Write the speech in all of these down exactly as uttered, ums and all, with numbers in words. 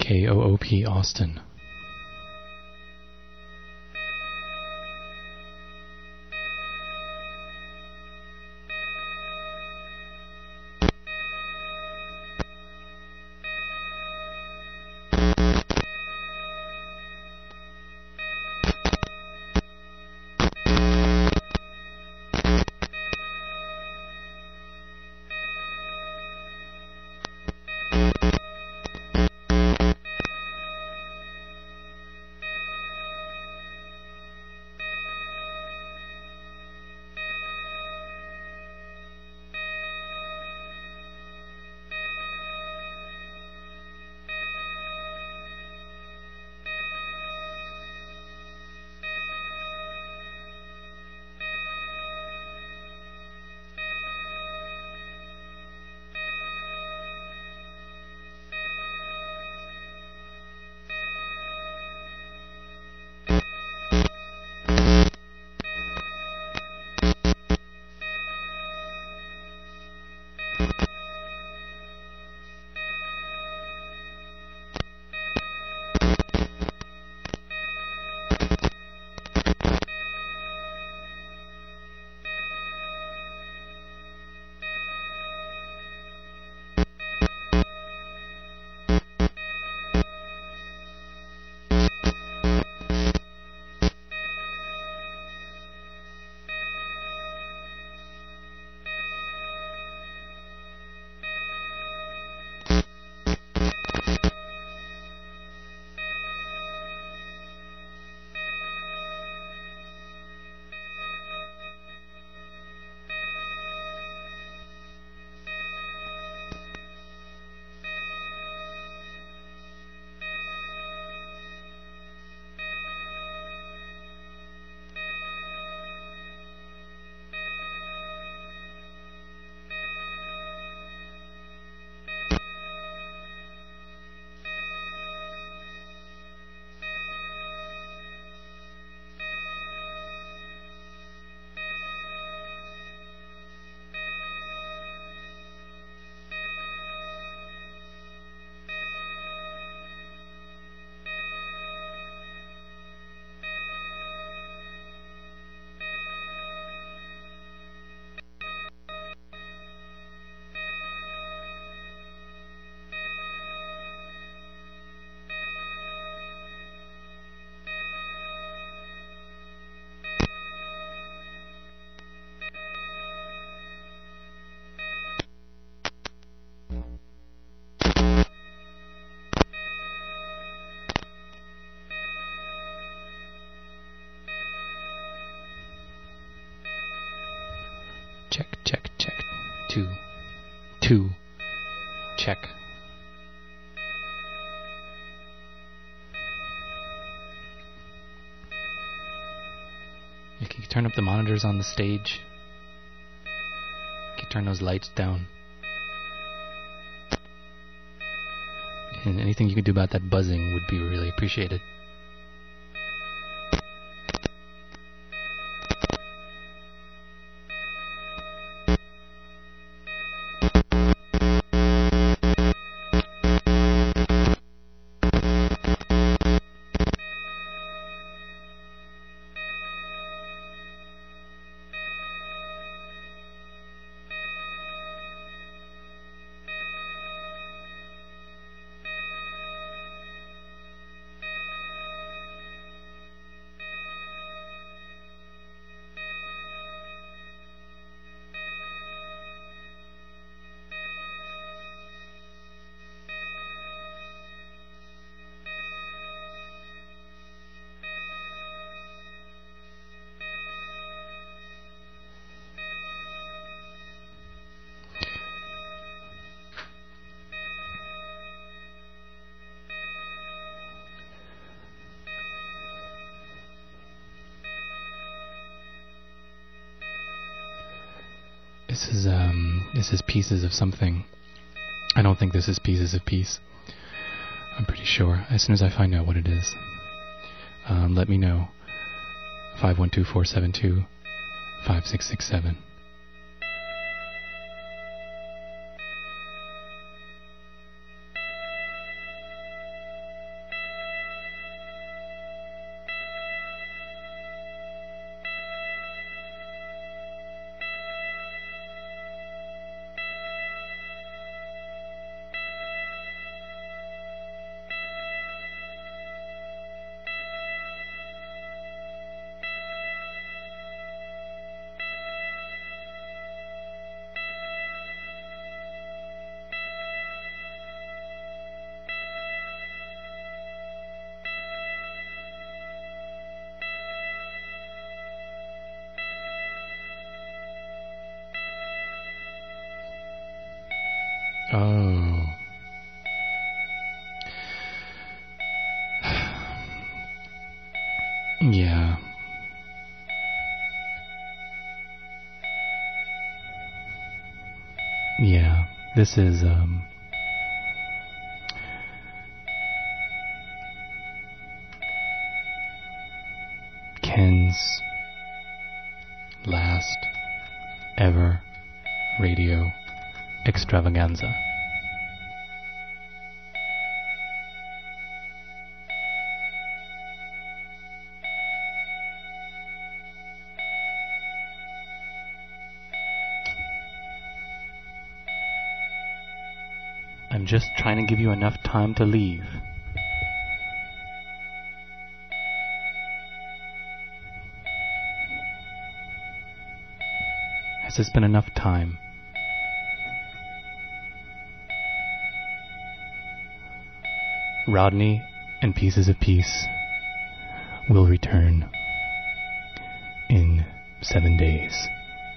K O O P Austin. Check, check, check. Two. Two. Check. You can turn up the monitors on the stage. You can turn those lights down. And anything you can do about that buzzing would be really appreciated. This is um this is Pieces of Something. I don't think this is Pieces of Peace. I'm pretty sure. As soon as I find out what it is, um, let me know. five one two, four seven two, five six six seven. Oh. Yeah. Yeah. This is, um... Ken's last ever radio extravaganza. I'm just trying to give you enough time to leave. Has this been enough time? Rodney and Pieces of Peace will return in seven days.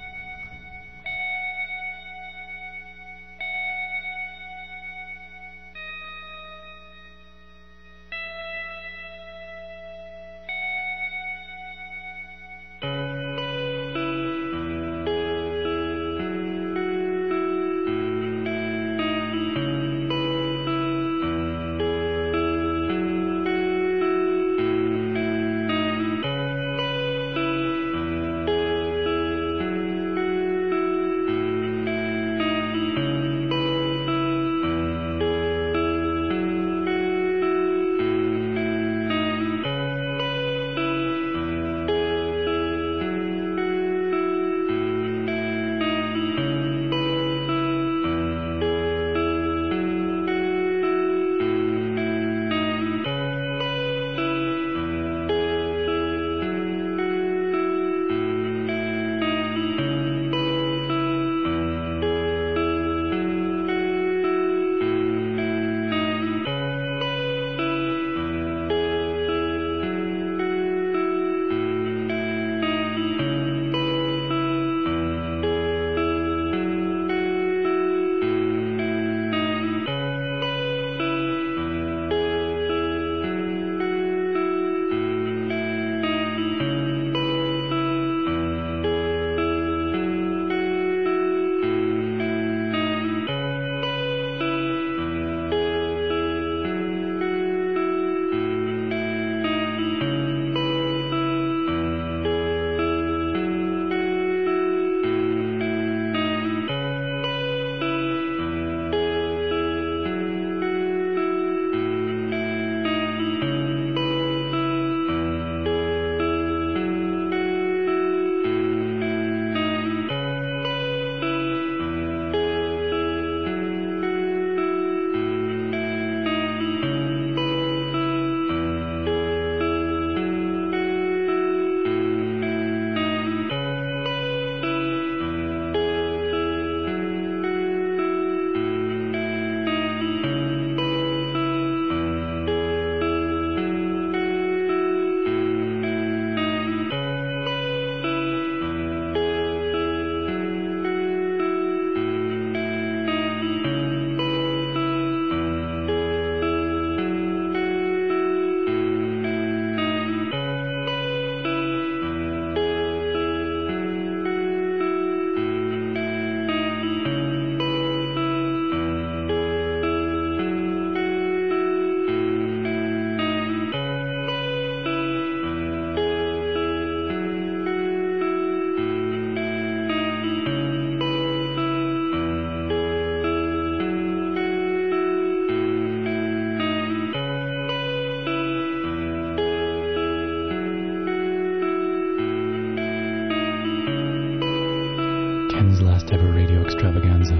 Ken's last ever radio extravaganza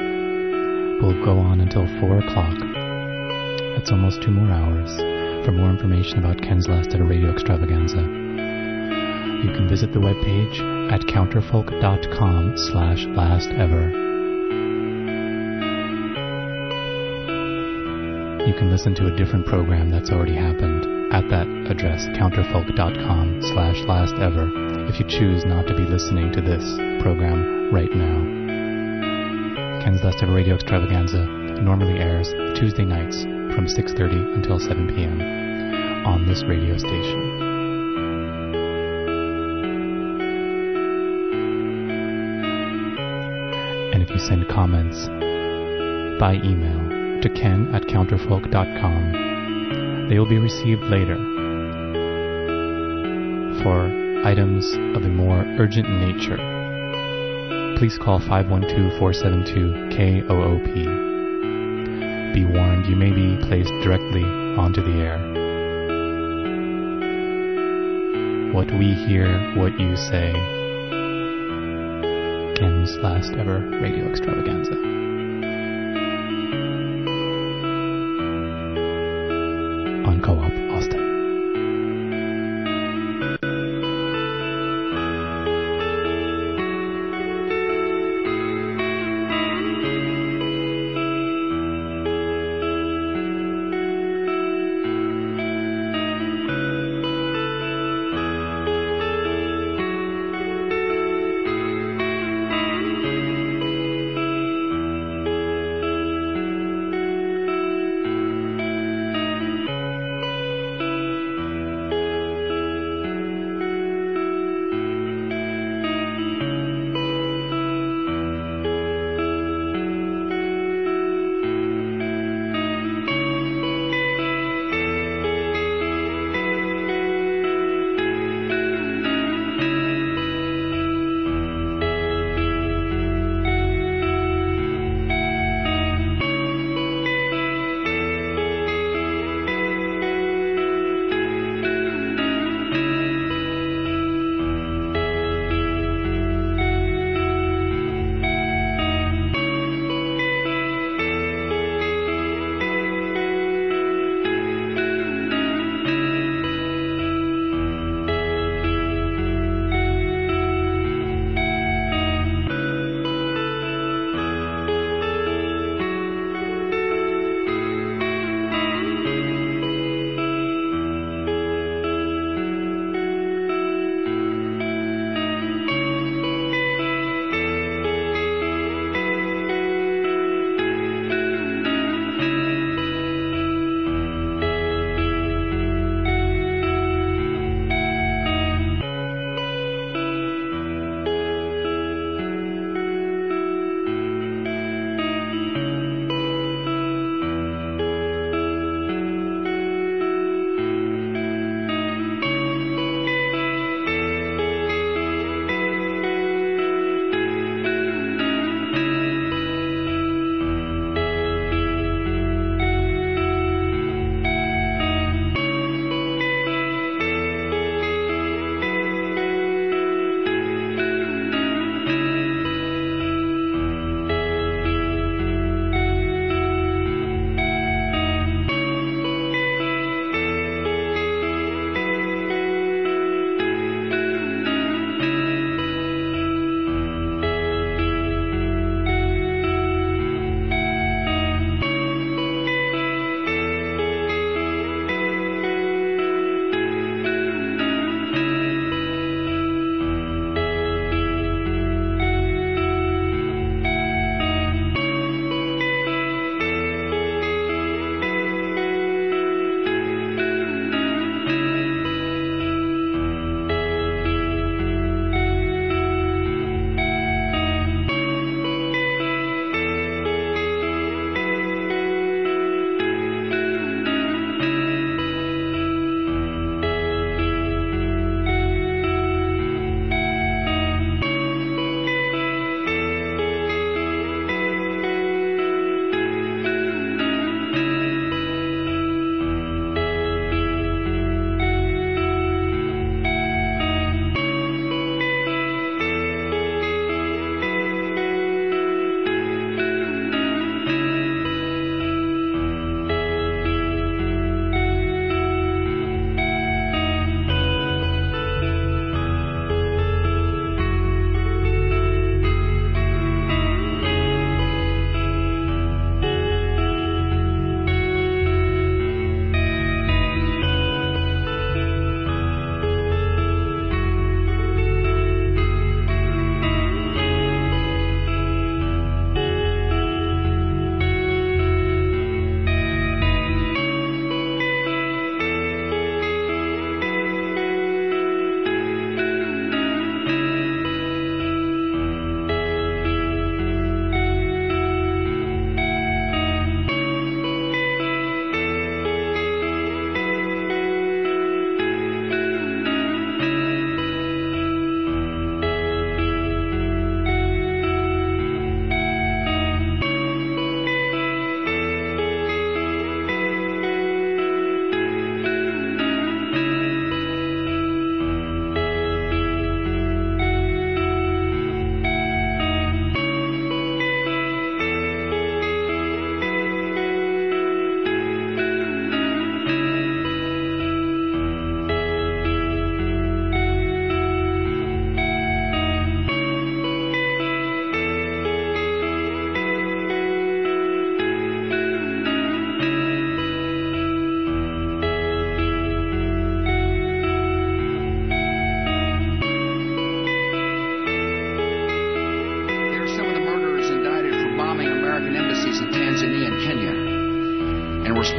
will go on until four o'clock. That's almost two more hours. For more information about Ken's last ever radio extravaganza, you can visit the webpage at counterfolk.com slash last ever. You can listen to a different program that's already happened at that address, counterfolk.com slash last ever, if you choose not to be listening to this program right now. Ken's Last Ever Radio Extravaganza normally airs Tuesday nights from six thirty until seven p.m. on this radio station. And if you send comments by email to ken at counterfolk dot com, they will be received later for items of a more urgent nature. Please call five one two, four seven two, K O O P. Be warned, you may be placed directly onto the air. What we hear, what you say. Ken's Last Ever Radio Extravaganza. On Co-op Austin.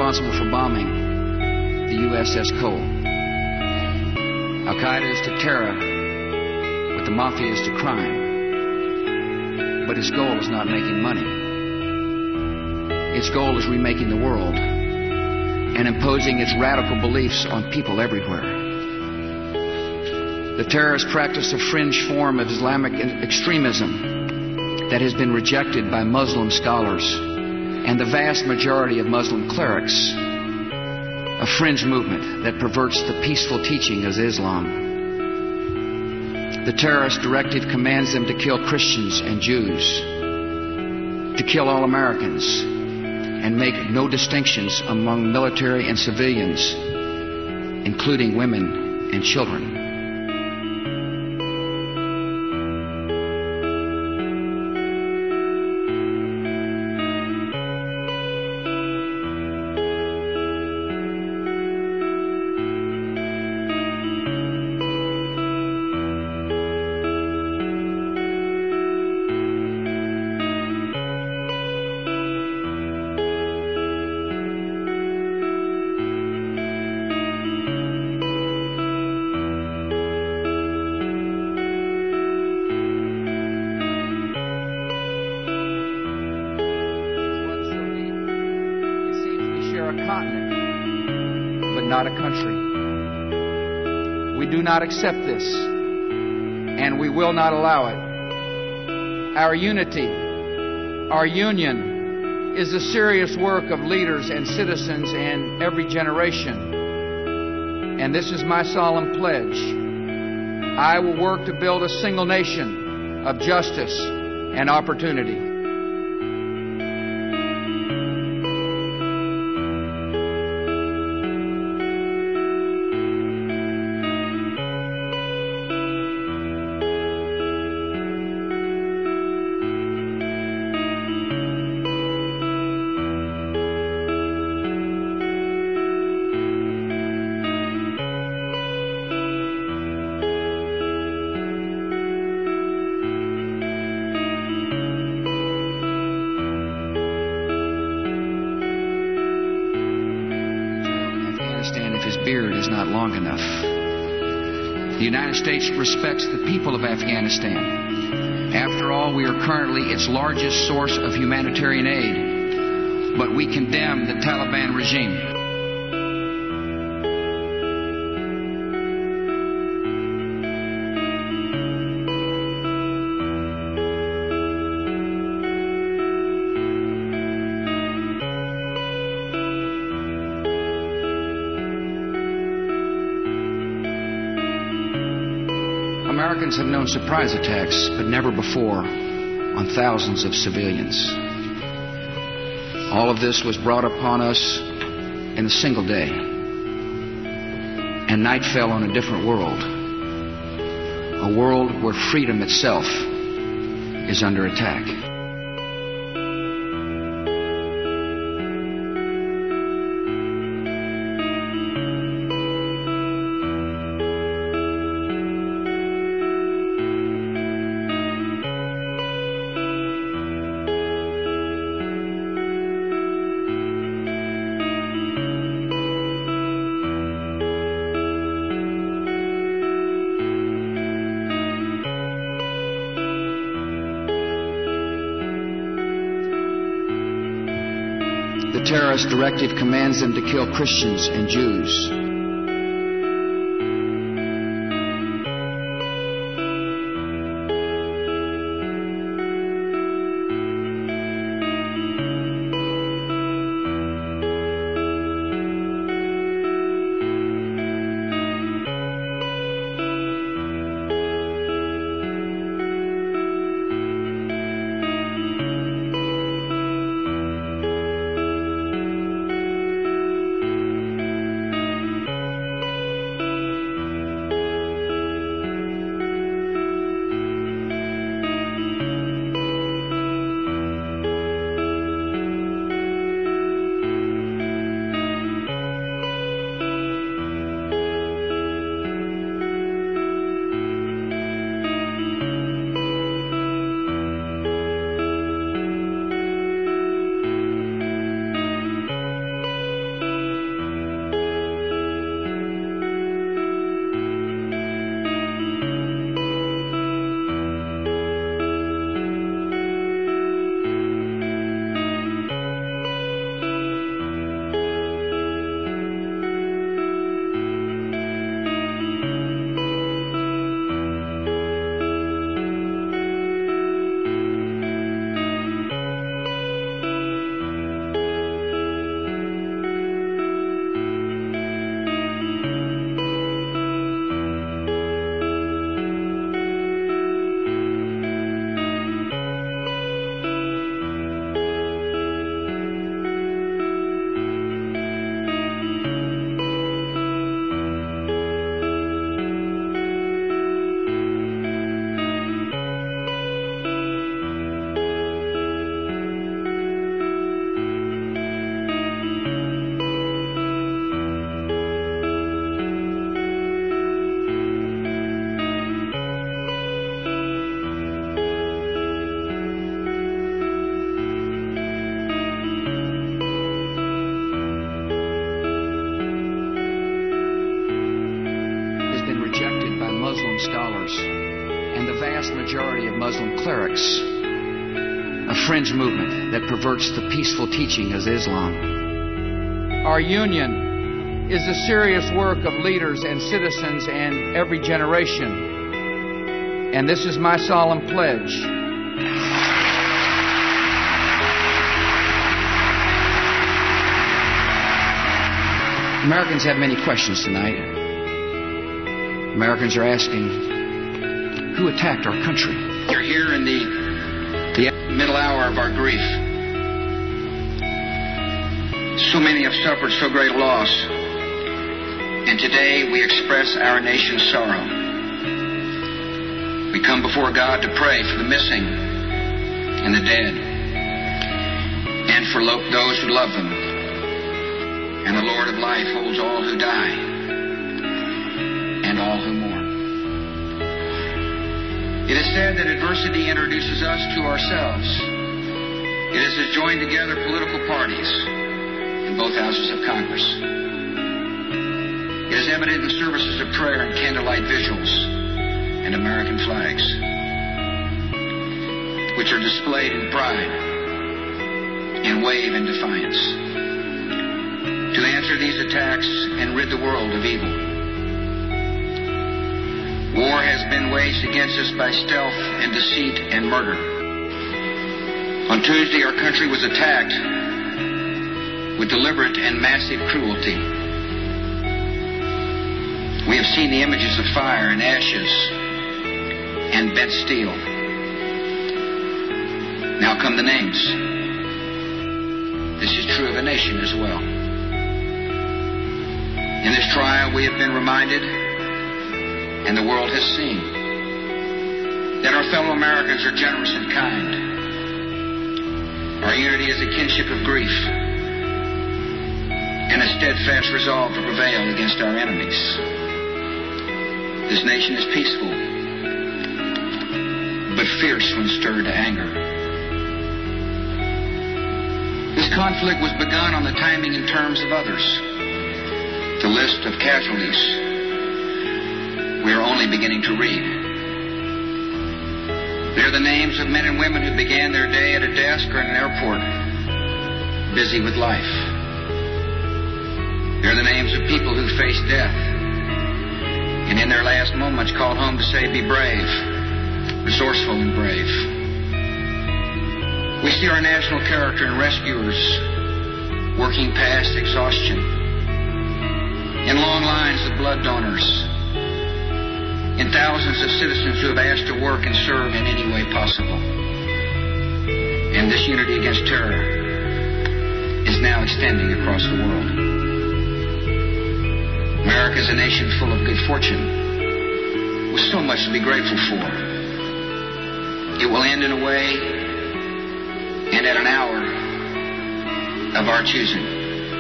responsible for bombing the U S S Cole. Al-Qaeda is to terror what the Mafia is to crime. But its goal is not making money. Its goal is remaking the world and imposing its radical beliefs on people everywhere. The terrorists practice a fringe form of Islamic extremism that has been rejected by Muslim scholars and the vast majority of Muslim clerics, a fringe movement that perverts the peaceful teaching of Islam. The terrorist directive commands them to kill Christians and Jews, to kill all Americans, and make no distinctions among military and civilians, including women and children. Not a country. We do not accept this, and we will not allow it. Our unity, our union, is the serious work of leaders and citizens in every generation. And this is my solemn pledge. I will work to build a single nation of justice and opportunity. If his beard is not long enough. The United States respects the people of Afghanistan. After all, we are currently its largest source of humanitarian aid, but we condemn the Taliban regime. Americans have known surprise attacks, but never before on thousands of civilians. All of this was brought upon us in a single day, and night fell on a different world, a world where freedom itself is under attack. The terrorist directive commands them to kill Christians and Jews. vast majority of Muslim clerics, a fringe movement that perverts the peaceful teaching of Islam. Our union is the serious work of leaders and citizens and every generation. And this is my solemn pledge. Americans have many questions tonight. Americans are asking, who attacked our country? We're here in the, the middle hour of our grief. So many have suffered so great a loss. And today we express our nation's sorrow. We come before God to pray for the missing and the dead, and for lo- those who love them. And the Lord of life holds all who die and all who mourn. It is said that adversity introduces us to ourselves. It is to join together political parties in both houses of Congress. It is evident in services of prayer and candlelight vigils and American flags, which are displayed in pride and wave in defiance, to answer these attacks and rid the world of evil. War has been waged against us by stealth and deceit and murder. On Tuesday, our country was attacked with deliberate and massive cruelty. We have seen the images of fire and ashes and bent steel. Now come the names. This is true of a nation as well. In this trial, we have been reminded, and the world has seen, that our fellow Americans are generous and kind. Our unity is a kinship of grief and a steadfast resolve to prevail against our enemies. This nation is peaceful, but fierce when stirred to anger. This conflict was begun on the timing and terms of others. The list of casualties we are only beginning to read. They're the names of men and women who began their day at a desk or in an airport, busy with life. They're the names of people who faced death and in their last moments called home to say, be brave, resourceful and brave. We see our national character in rescuers working past exhaustion, in long lines of blood donors, in thousands of citizens who have asked to work and serve in any way possible. And this unity against terror is now extending across the world. America is a nation full of good fortune, with so much to be grateful for. It will end in a way and at an hour of our choosing.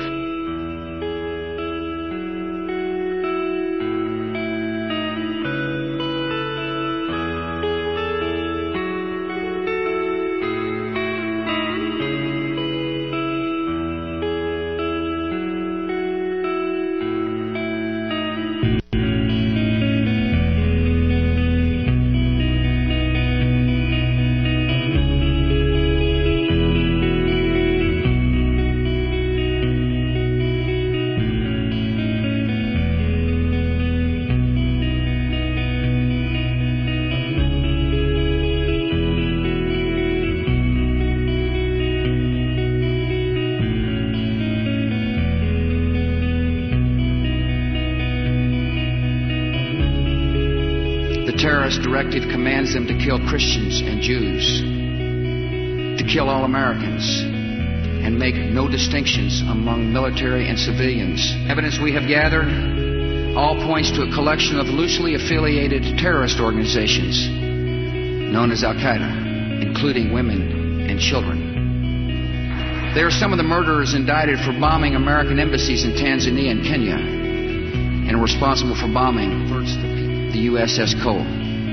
The terrorist directive commands them to kill Christians and Jews, to kill all Americans, and make no distinctions among military and civilians. Evidence we have gathered all points to a collection of loosely affiliated terrorist organizations known as Al-Qaeda, including women and children. They are some of the murderers indicted for bombing American embassies in Tanzania and Kenya, and are responsible for bombing the U S S Cole.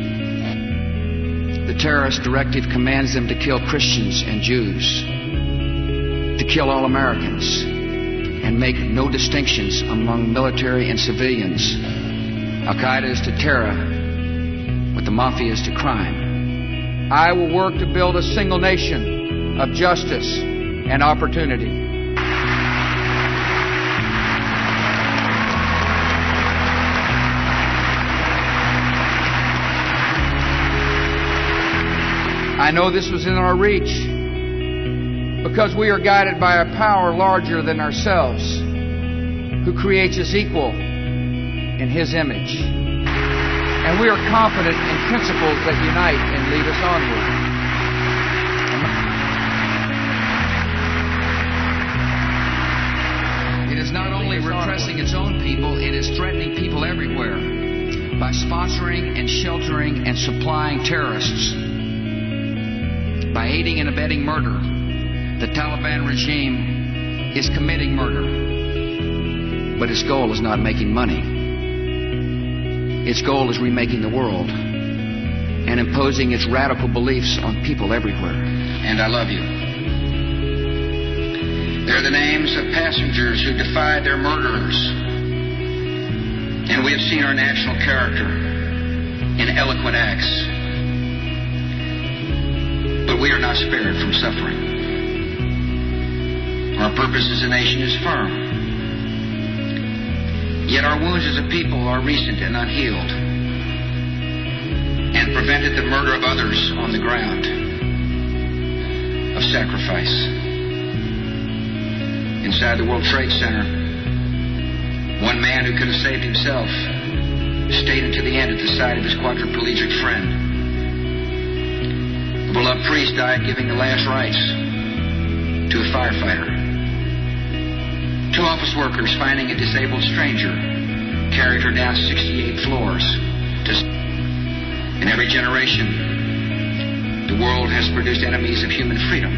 The terrorist directive commands them to kill Christians and Jews, to kill all Americans, and make no distinctions among military and civilians. Al-Qaeda is to terror what the Mafia is to crime. I will work to build a single nation of justice and opportunity. I know this was in our reach because we are guided by a power larger than ourselves, who creates us equal in His image. And we are confident in principles that unite and lead us onward. It is not only repressing its own people, it is threatening people everywhere by sponsoring and sheltering and supplying terrorists. By aiding and abetting murder, the Taliban regime is committing murder. But its goal is not making money. Its goal is remaking the world and imposing its radical beliefs on people everywhere. And I love you. They're the names of passengers who defied their murderers. And we have seen our national character in eloquent acts. But we are not spared from suffering. Our purpose as a nation is firm. Yet our wounds as a people are recent and unhealed, and prevented the murder of others on the ground of sacrifice. Inside the World Trade Center, one man who could have saved himself stayed until the end at the side of his quadriplegic friend. A beloved priest died giving the last rites to a firefighter. Two office workers finding a disabled stranger carried her down sixty-eight floors. To In every generation, the world has produced enemies of human freedom.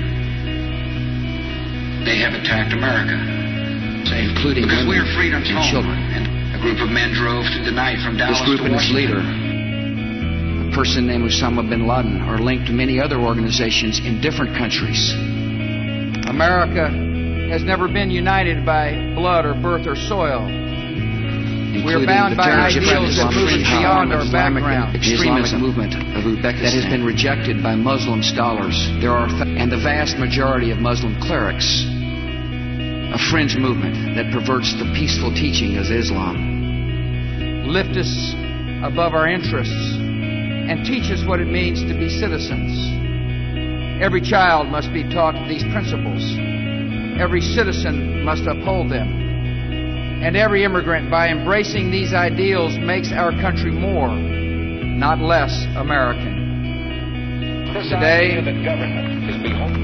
They have attacked America, including because women we are freedom's and home. Children. And a group of men drove through the night from Dallas to Washington. This group and its leader, a person named Osama bin Laden, are linked to many other organizations in different countries. America has never been united by blood or birth or soil. We are bound by ideals that move beyond our background. The Islamic movement of Uzbekistan that has been rejected by Muslim scholars. There are th- and the vast majority of Muslim clerics. A fringe movement that perverts the peaceful teaching of Islam. Lift us above our interests and teach us what it means to be citizens. Every child must be taught these principles. Every citizen must uphold them. And every immigrant, by embracing these ideals, makes our country more, not less, American. This Today, idea that government is beholden.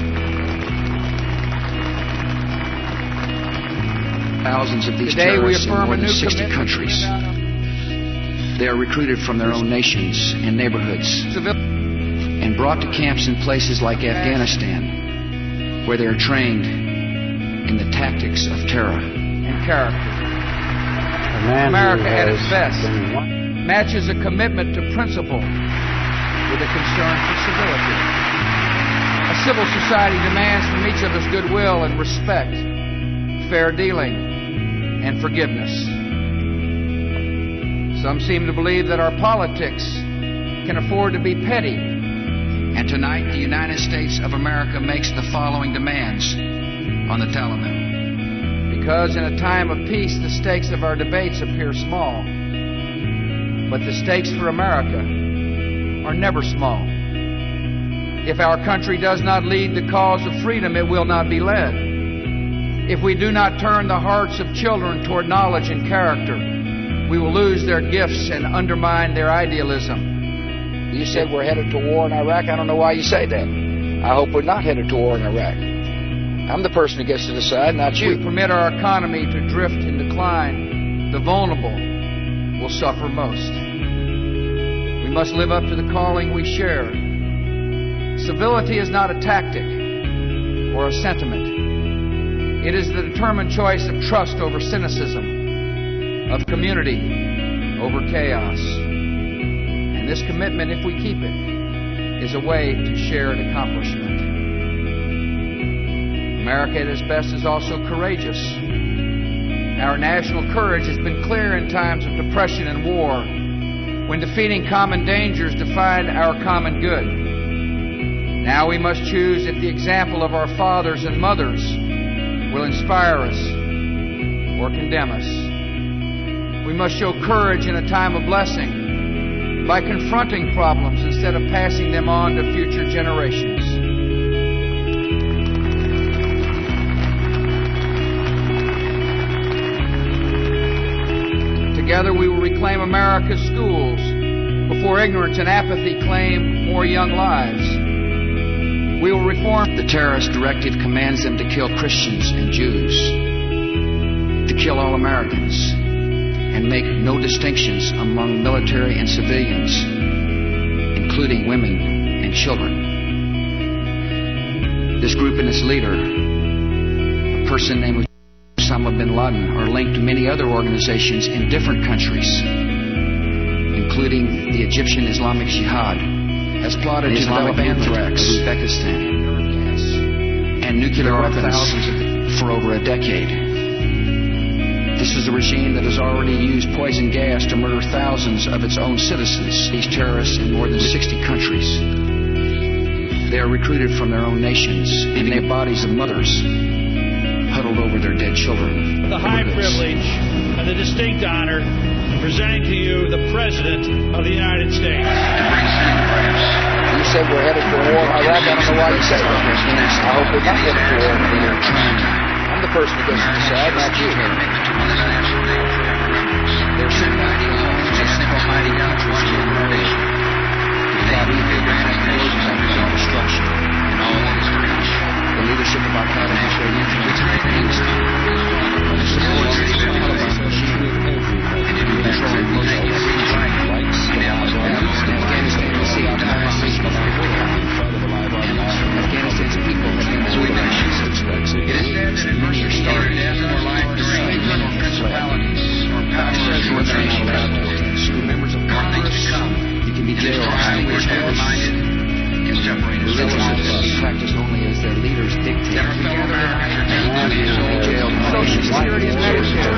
Thousands of these Today terrorists we in affirm more a than new sixty countries. They are recruited from their own nations and neighborhoods and brought to camps in places like Afghanistan, where they are trained in the tactics of terror and character. America at its best matches a commitment to principle with a concern for civility. A civil society demands from each of us goodwill and respect, fair dealing, and forgiveness. Some seem to believe that our politics can afford to be petty. And tonight, the United States of America makes the following demands on the Taliban. Because in a time of peace, the stakes of our debates appear small. But the stakes for America are never small. If our country does not lead the cause of freedom, it will not be led. If we do not turn the hearts of children toward knowledge and character, we will lose their gifts and undermine their idealism. You said we're headed to war in Iraq. I don't know why you say that. I hope we're not headed to war in Iraq. I'm the person who gets to decide, not you. If we permit our economy to drift in decline, the vulnerable will suffer most. We must live up to the calling we share. Civility is not a tactic or a sentiment. It is the determined choice of trust over cynicism, of community over chaos. And this commitment, if we keep it, is a way to shared accomplishment. America at its best is also courageous. Our national courage has been clear in times of depression and war, when defeating common dangers defined our common good. Now we must choose if the example of our fathers and mothers will inspire us or condemn us. We must show courage in a time of blessing by confronting problems instead of passing them on to future generations. Together we will reclaim America's schools before ignorance and apathy claim more young lives. We will reform. The terrorist directive commands them to kill Christians and Jews, to kill all Americans, and make no distinctions among military and civilians, including women and children. This group and its leader, a person named Osama bin Laden, are linked to many other organizations in different countries, including the Egyptian Islamic Jihad, has plotted to develop anthrax, Uzbekistan, and nuclear weapons for over a decade. This is a regime that has already used poison gas to murder thousands of its own citizens, these terrorists in more than sixty countries. They are recruited from their own nations, leaving their bodies of mothers huddled over their dead children. The high privilege and the distinct honor of presenting to you the President of the United States. You said we're headed for war in Iraq. I don't know why you said that. I hope we're not headed for war in Iraq. I'm the person who gets to decide, not you. They're sent back to homes to simple hiding countries in Norway. Destruction in all history. The leadership of Al-Qaeda has shown influence in Afghanistan. The support of the Taliban regime in controlling most of the region. In Afghanistan, we see Al-Qaeda before. Afghanistan's people have been brutalized. It is said that adversity is either death or life during or principalities or powers or nations. Members of Congress to come. You can be jailed by which we are reminded and separated. Religions can be practiced only as their leaders dictate. That our fellow Americans are taken to jail. Social Security is Medicare.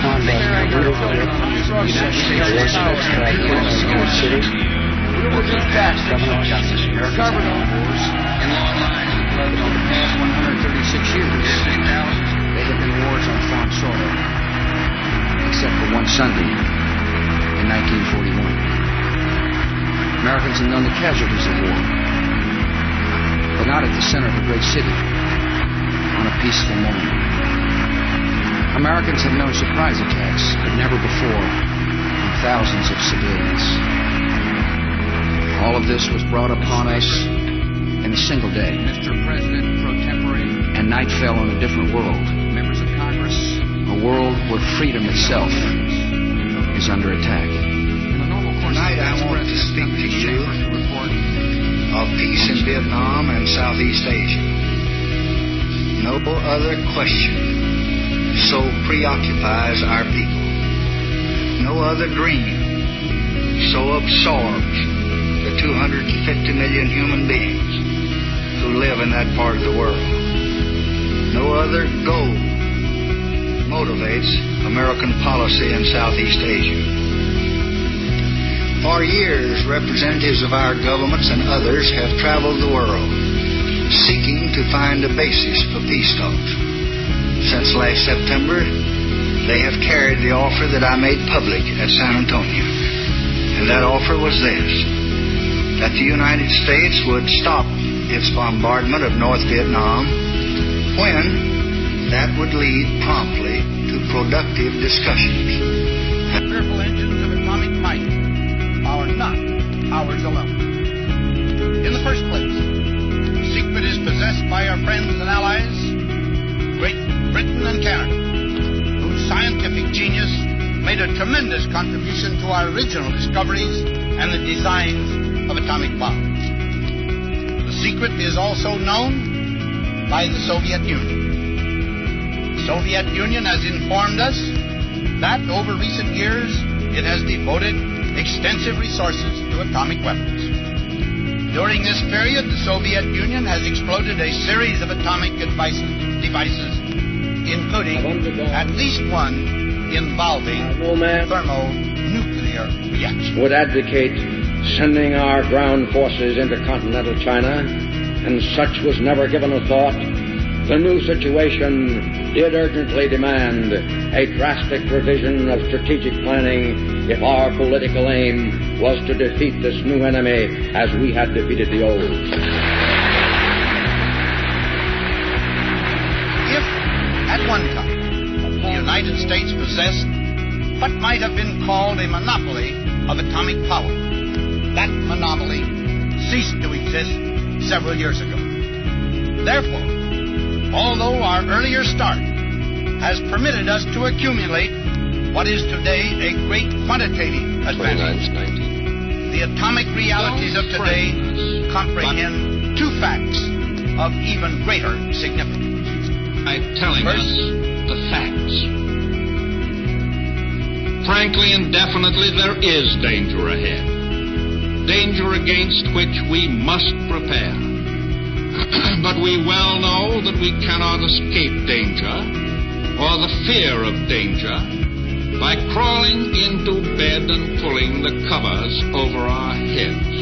We will reduce taxes. Cover the wars and long lines of blood for the past one hundred thirty-six years. They have been wars on foreign soil, except for one Sunday in nineteen forty-one. Americans have known the casualties of war, but not at the center of a great city on a peaceful morning. Americans have known surprise attacks, but never before on thousands of civilians. All of this was brought upon us in a single day. Mister President pro tempore. And night fell on a different world. Members of Congress. A world where freedom itself is under attack. Tonight I want to speak to you of peace in Vietnam and Southeast Asia. No other question so preoccupies our people. No other dream so absorbs the two hundred fifty million human beings who live in that part of the world. No other goal motivates American policy in Southeast Asia. For years, representatives of our governments and others have traveled the world seeking to find a basis for peace talks. Since last September, they have carried the offer that I made public at San Antonio. And that offer was this: that the United States would stop its bombardment of North Vietnam when that would lead promptly to productive discussions. The fearful engines of atomic might are not ours alone. In the first place, the secret is possessed by our friends and allies, Great Britain and Canada, whose scientific genius made a tremendous contribution to our original discoveries and the designs of atomic bombs. The secret is also known by the Soviet Union. The Soviet Union has informed us that over recent years it has devoted extensive resources to atomic weapons. During this period, the Soviet Union has exploded a series of atomic devices, devices including at least one involving thermonuclear reaction. Would advocate sending our ground forces into continental China and such was never given a thought, the new situation did urgently demand a drastic revision of strategic planning if our political aim was to defeat this new enemy as we had defeated the old. If, at one time, the United States possessed what might have been called a monopoly of atomic power, that monopoly ceased to exist several years ago. Therefore, although our earlier start has permitted us to accumulate what is today a great quantitative advantage, the atomic realities of today comprehend two facts of even greater significance. By telling us the facts. Frankly and definitely, there is danger ahead. Danger against which we must prepare. But we well know that we cannot escape danger or the fear of danger by crawling into bed and pulling the covers over our heads.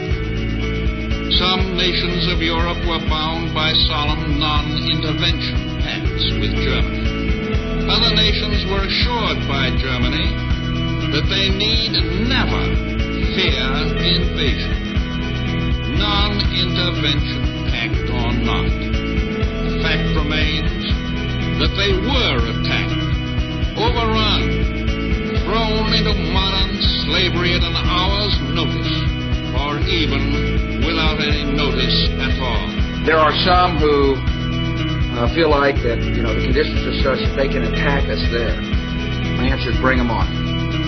Some nations of Europe were bound by solemn non-intervention pacts with Germany. Other nations were assured by Germany that they need never fear invasion. Non-intervention pact or not, the fact remains that they were attacked, overrun, thrown into modern slavery at an hour's notice, or even without any notice at all. There are some who uh, feel like that, you know, the conditions are such that they can attack us there. My answer is bring them on.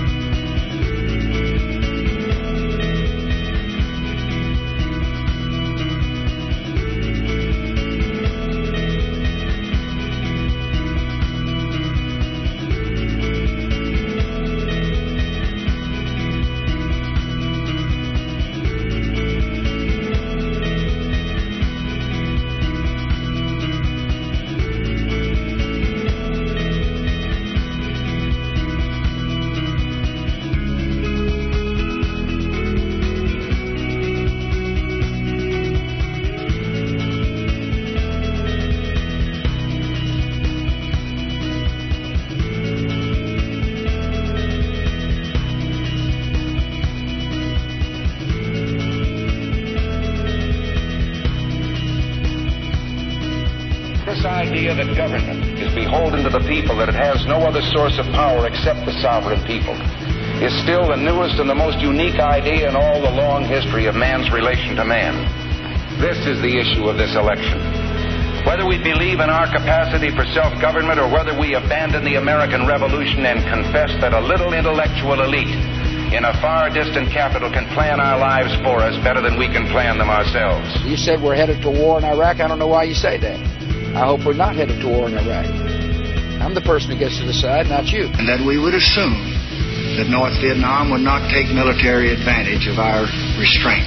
This idea that government is beholden to the people, that it has no other source of power except the sovereign people, is still the newest and the most unique idea in all the long history of man's relation to man. This is the issue of this election. Whether we believe in our capacity for self-government or whether we abandon the American Revolution and confess that a little intellectual elite in a far distant capital can plan our lives for us better than we can plan them ourselves. You said we're headed to war in Iraq. I don't know why you say that. I hope we're not headed to war in Iraq. I'm the person who gets to decide, not you. And that we would assume that North Vietnam would not take military advantage of our restraint.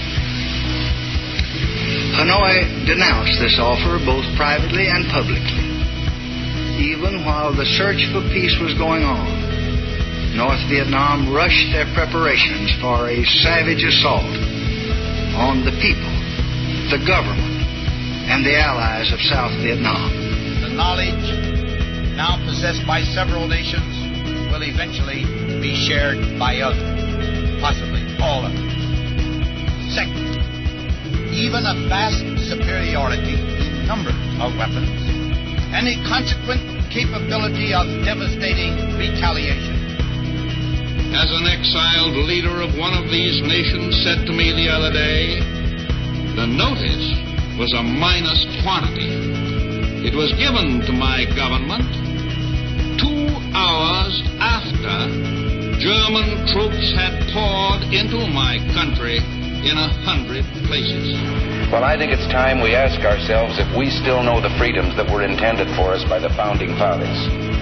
Hanoi denounced this offer both privately and publicly. Even while the search for peace was going on, North Vietnam rushed their preparations for a savage assault on the people, the government, and the allies of South Vietnam. The knowledge now possessed by several nations will eventually be shared by others, possibly all of them. Second, even a vast superiority in numbers of weapons and a consequent capability of devastating retaliation. As an exiled leader of one of these nations said to me the other day, the notice was a minus quantity. It was given to my government two hours after German troops had poured into my country in a hundred places. Well, I think it's time we ask ourselves if we still know the freedoms that were intended for us by the Founding Fathers.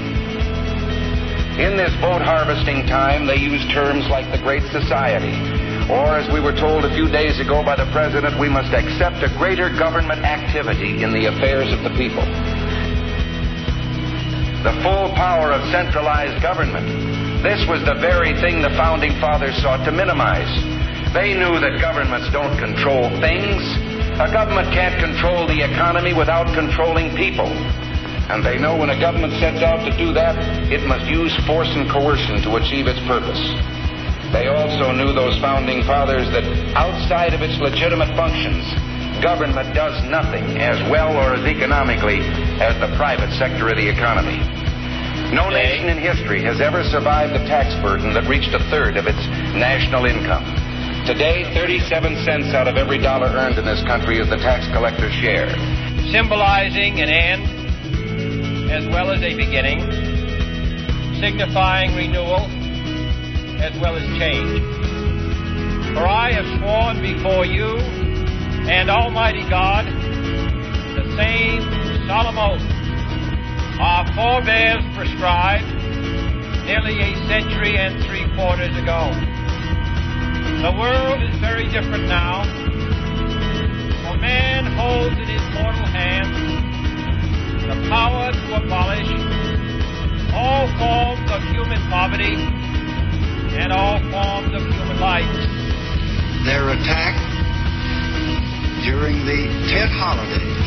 In this vote harvesting time, they use terms like the Great Society, or, as we were told a few days ago by the President, we must accept a greater government activity in the affairs of the people. The full power of centralized government. This was the very thing the Founding Fathers sought to minimize. They knew that governments don't control things, A government can't control the economy without controlling people. And they know when a government sets out to do that, it must use force and coercion to achieve its purpose. They also knew, those founding fathers, that outside of its legitimate functions, government does nothing as well or as economically as the private sector of the economy. No nation in history has ever survived the tax burden that reached a third of its national income. Today, thirty-seven cents out of every dollar earned in this country is the tax collector's share. Symbolizing an end as well as a beginning, signifying renewal as well as change. For I have sworn before you and Almighty God the same solemn oath our forebears prescribed nearly a century and three quarters ago. The world is very different now, for man holds in his mortal hand the power to abolish all forms of human poverty and all forms of human life. Their attack during the Tet holidays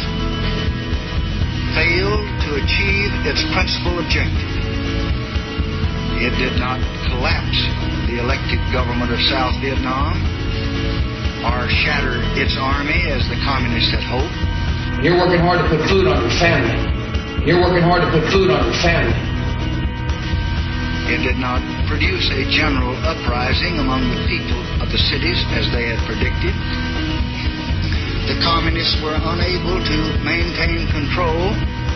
failed to achieve its principal objective. It did not collapse the elected government of South Vietnam or shatter its army as the communists had hoped. You're working hard to put food on your family. You're working hard to put food on your family. It did not produce a general uprising among the people of the cities as they had predicted. The communists were unable to maintain control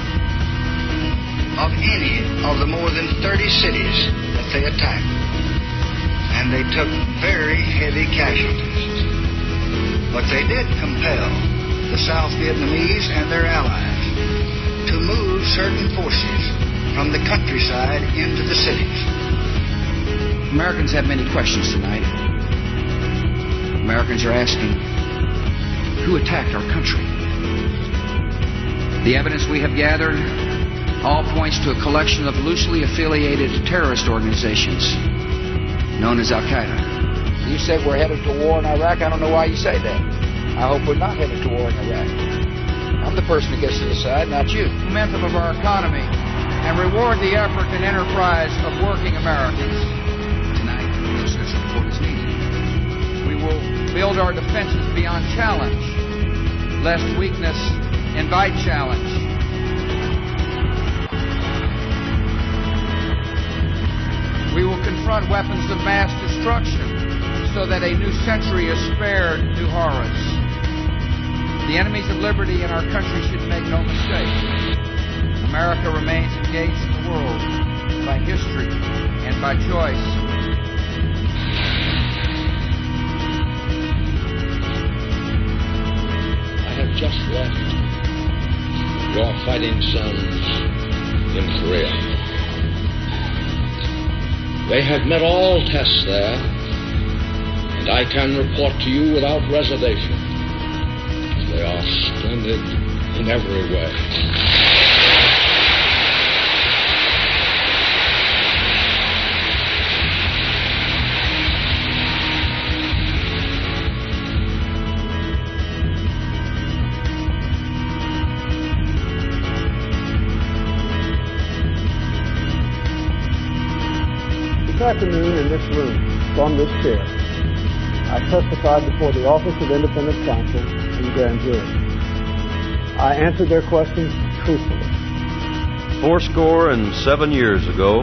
of any of the more than thirty cities that they attacked, and they took very heavy casualties. But they did compel the South Vietnamese and their allies to move certain forces from the countryside into the cities. Americans have many questions tonight. Americans are asking, who attacked our country? The evidence we have gathered all points to a collection of loosely affiliated terrorist organizations known as Al-Qaeda. You said we're headed to war in Iraq. I don't know why you say that. I hope we're not headed to war in Iraq. I'm the person who gets to decide, not you. Momentum of our economy and reward the effort and enterprise of working Americans. Tonight, no such report is needed. We will build our defenses beyond challenge, lest weakness invite challenge. We will confront weapons of mass destruction so that a new century is spared new horrors. The enemies of liberty in our country should make no mistake. America remains engaged in the world by history and by choice. I have just left your fighting sons in Korea. They have met all tests there, and I can report to you without reservation that they are splendid in every way. This afternoon in this room, from this chair, I testified before the Office of Independent Counsel and the grand jury. I answered their questions truthfully. Fourscore and seven years ago,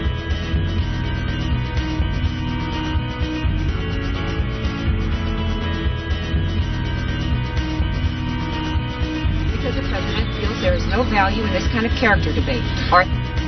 because the President feels there is no value in this kind of character debate. Or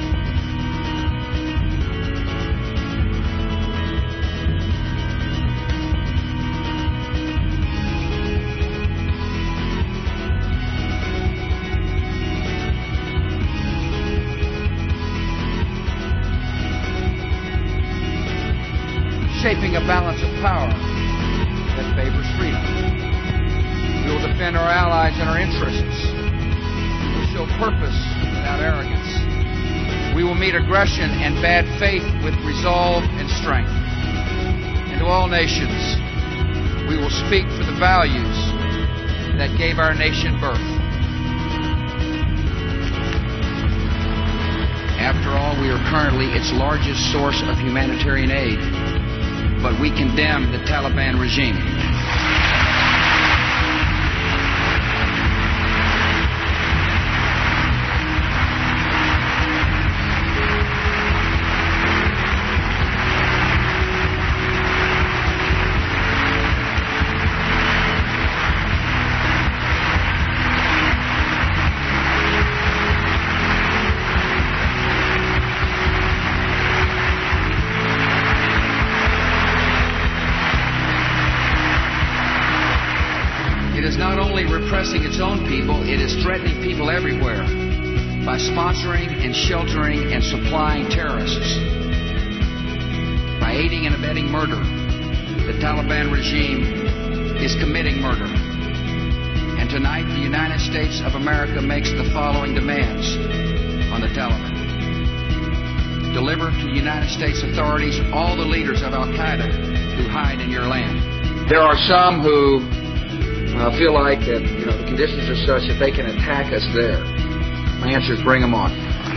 shaping a balance of power that favors freedom. We will defend our allies and our interests. We will show purpose without arrogance. We will meet aggression and bad faith with resolve and strength. And to all nations, we will speak for the values that gave our nation birth. After all, we are currently its largest source of humanitarian aid, but we condemn the Taliban regime. Repressing its own people, it is threatening people everywhere by sponsoring and sheltering and supplying terrorists. By aiding and abetting murder, the Taliban regime is committing murder. And tonight, the United States of America makes the following demands on the Taliban. Deliver to United States authorities all the leaders of Al-Qaeda who hide in your land. There are some who Uh, feel like that, you know, the conditions are such that they can attack us there. My answer is bring them on.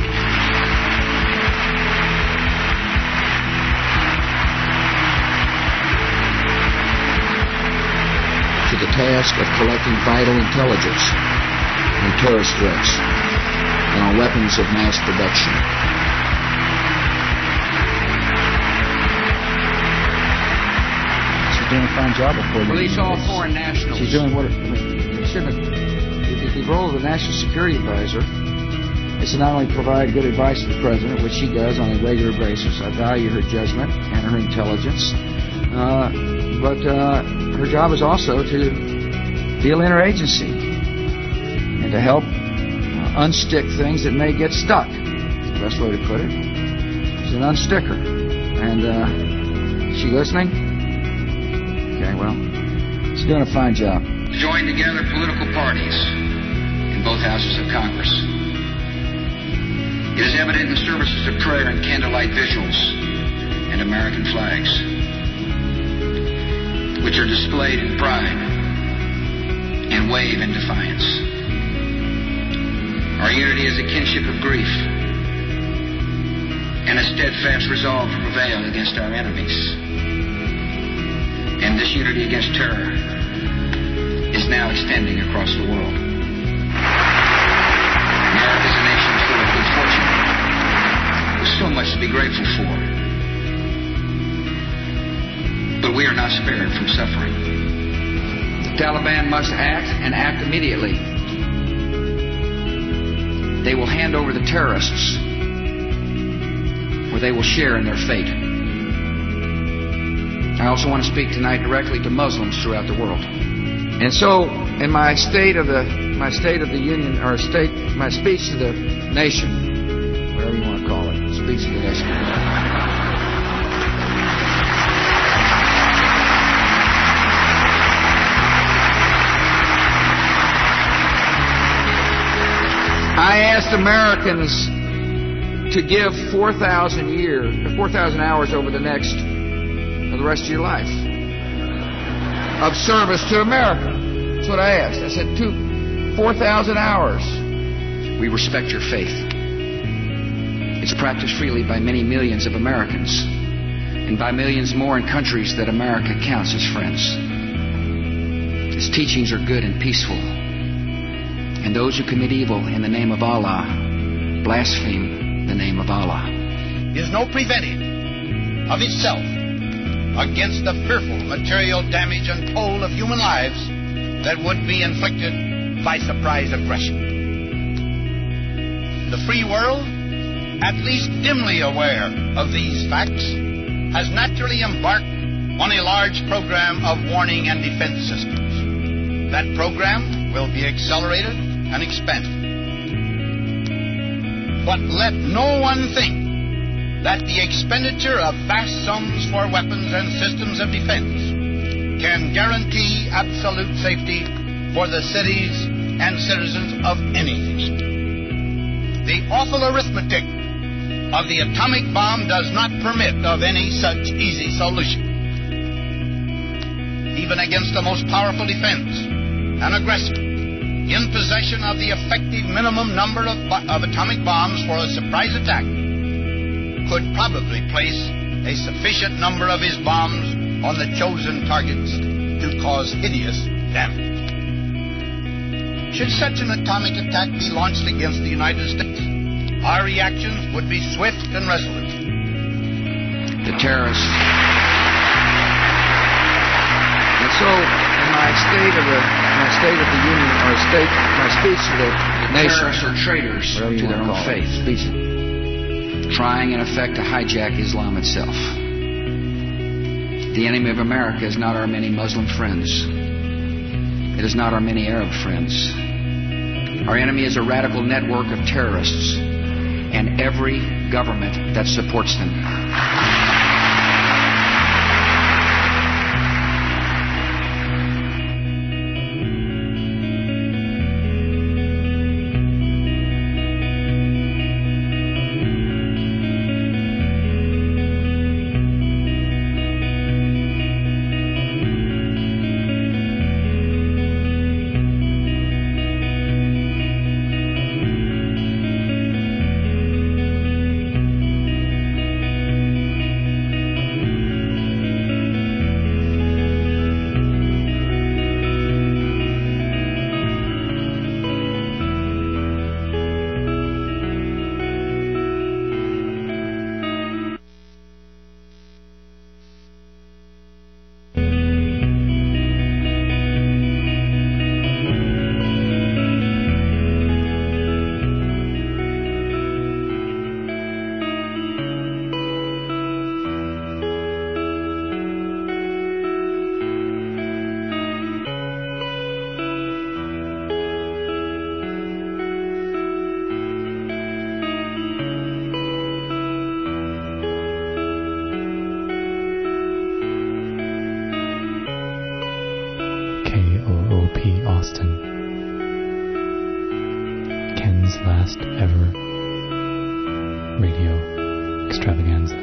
To the task of collecting vital intelligence on terrorist threats and on weapons of mass production. Doing a fine job before release all foreign nationals. She's doing what? I mean, it shouldn't have. The, the role of the National Security Advisor is to not only provide good advice to the president, which she does on a regular basis. I value her judgment and her intelligence, uh, but uh, her job is also to deal interagency and to help uh, unstick things that may get stuck. That's the best way to put it. She's an unsticker, and uh, is she listening? Okay, well, she's doing a fine job. Join together political parties in both houses of Congress. It is evident in the services of prayer and candlelight vigils and American flags, which are displayed in pride and wave in defiance. Our unity is a kinship of grief and a steadfast resolve to prevail against our enemies. And this unity against terror is now extending across the world. America is a nation full of good fortune, with so much to be grateful for. But we are not spared from suffering. The Taliban must act, and act immediately. They will hand over the terrorists, or they will share in their fate. I also want to speak tonight directly to Muslims throughout the world. And so, in my state of the my state of the union, or state my speech to the nation, whatever you want to call it, speech to the nation. I asked Americans to give four thousand years, four thousand hours over the next. For the rest of your life of service to America. That's what I asked. I said, two, four thousand hours. We respect your faith. It's practiced freely by many millions of Americans, and by millions more in countries that America counts as friends. Its teachings are good and peaceful, and those who commit evil in the name of Allah blaspheme the name of Allah. Is no preventive of itself against the fearful material damage and toll of human lives that would be inflicted by surprise aggression. The free world, at least dimly aware of these facts, has naturally embarked on a large program of warning and defense systems. That program will be accelerated and expanded. But let no one think that the expenditure of vast sums for weapons and systems of defense can guarantee absolute safety for the cities and citizens of any nation. The awful arithmetic of the atomic bomb does not permit of any such easy solution. Even against the most powerful defense an aggressor in possession of the effective minimum number of, of atomic bombs for a surprise attack could probably place a sufficient number of his bombs on the chosen targets to cause hideous damage. Should such an atomic attack be launched against the United States, our reactions would be swift and resolute. The terrorists. And so, in my state of the my state of the union, or state my speech to the, the nation, terrorists are traitors to their own faith, speech. Trying in effect to hijack Islam itself. The enemy of America is not our many Muslim friends. It is not our many Arab friends. Our enemy is a radical network of terrorists and every government that supports them. Austin. Ken's last ever radio extravaganza.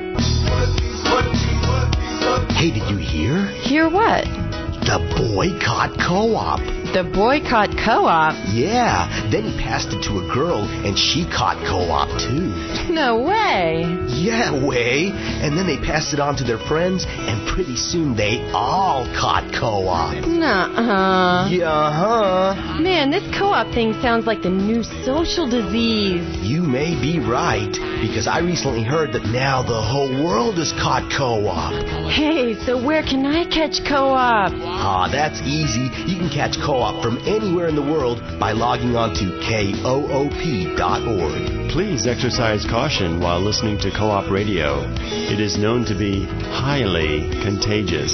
Hey, did you hear? Hear what? The boycott co-op. The boycott co-op? Yeah, then he passed it to a girl, and she caught co-op too. No way. Yeah, way. And then they passed it on to their friends, and pretty soon they all caught co-op. Nuh-uh. Yeah-huh. Man, this co-op thing sounds like the new social disease. You may be right, because I recently heard that now the whole world has caught co-op. Hey, so where can I catch co-op? Ah, that's easy. You can catch co-op from anywhere in the world by logging on to K O O P dot org. Please exercise caution while listening to Co-op Radio. It is known to be highly contagious.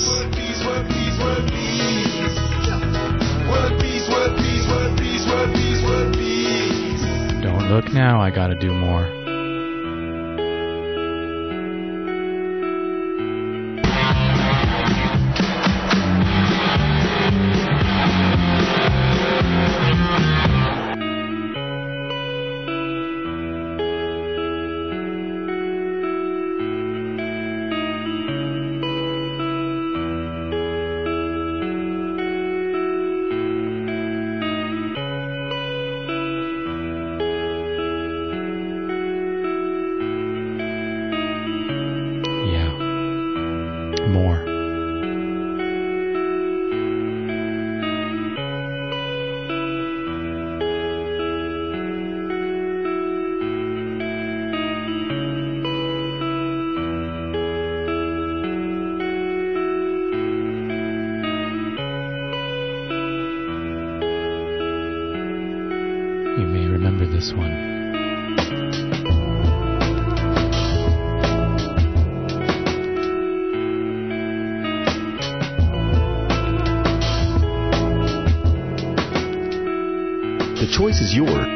Don't look now, I gotta do more. You may remember this one. The choice is yours.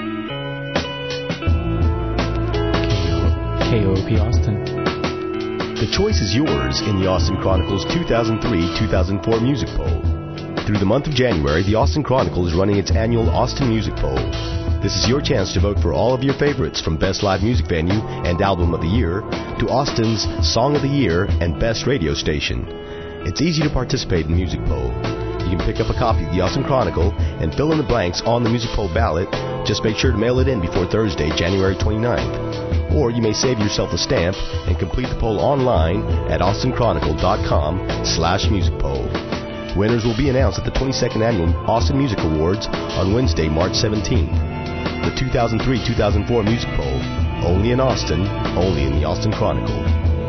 K O P Austin. The choice is yours in the Austin Chronicles two thousand three two thousand four Music Poll. Through the month of January, the Austin Chronicle is running its annual Austin Music Poll. This is your chance to vote for all of your favorites, from Best Live Music Venue and Album of the Year to Austin's Song of the Year and Best Radio Station. It's easy to participate in the Music Poll. You can pick up a copy of the Austin Chronicle and fill in the blanks on the Music Poll ballot. Just make sure to mail it in before Thursday, January twenty-ninth. Or you may save yourself a stamp and complete the poll online at austinchronicle.com slash music poll. Winners will be announced at the twenty-second Annual Austin Music Awards on Wednesday, March seventeenth. The two thousand three two thousand four Music Poll, only in Austin, only in the Austin Chronicle.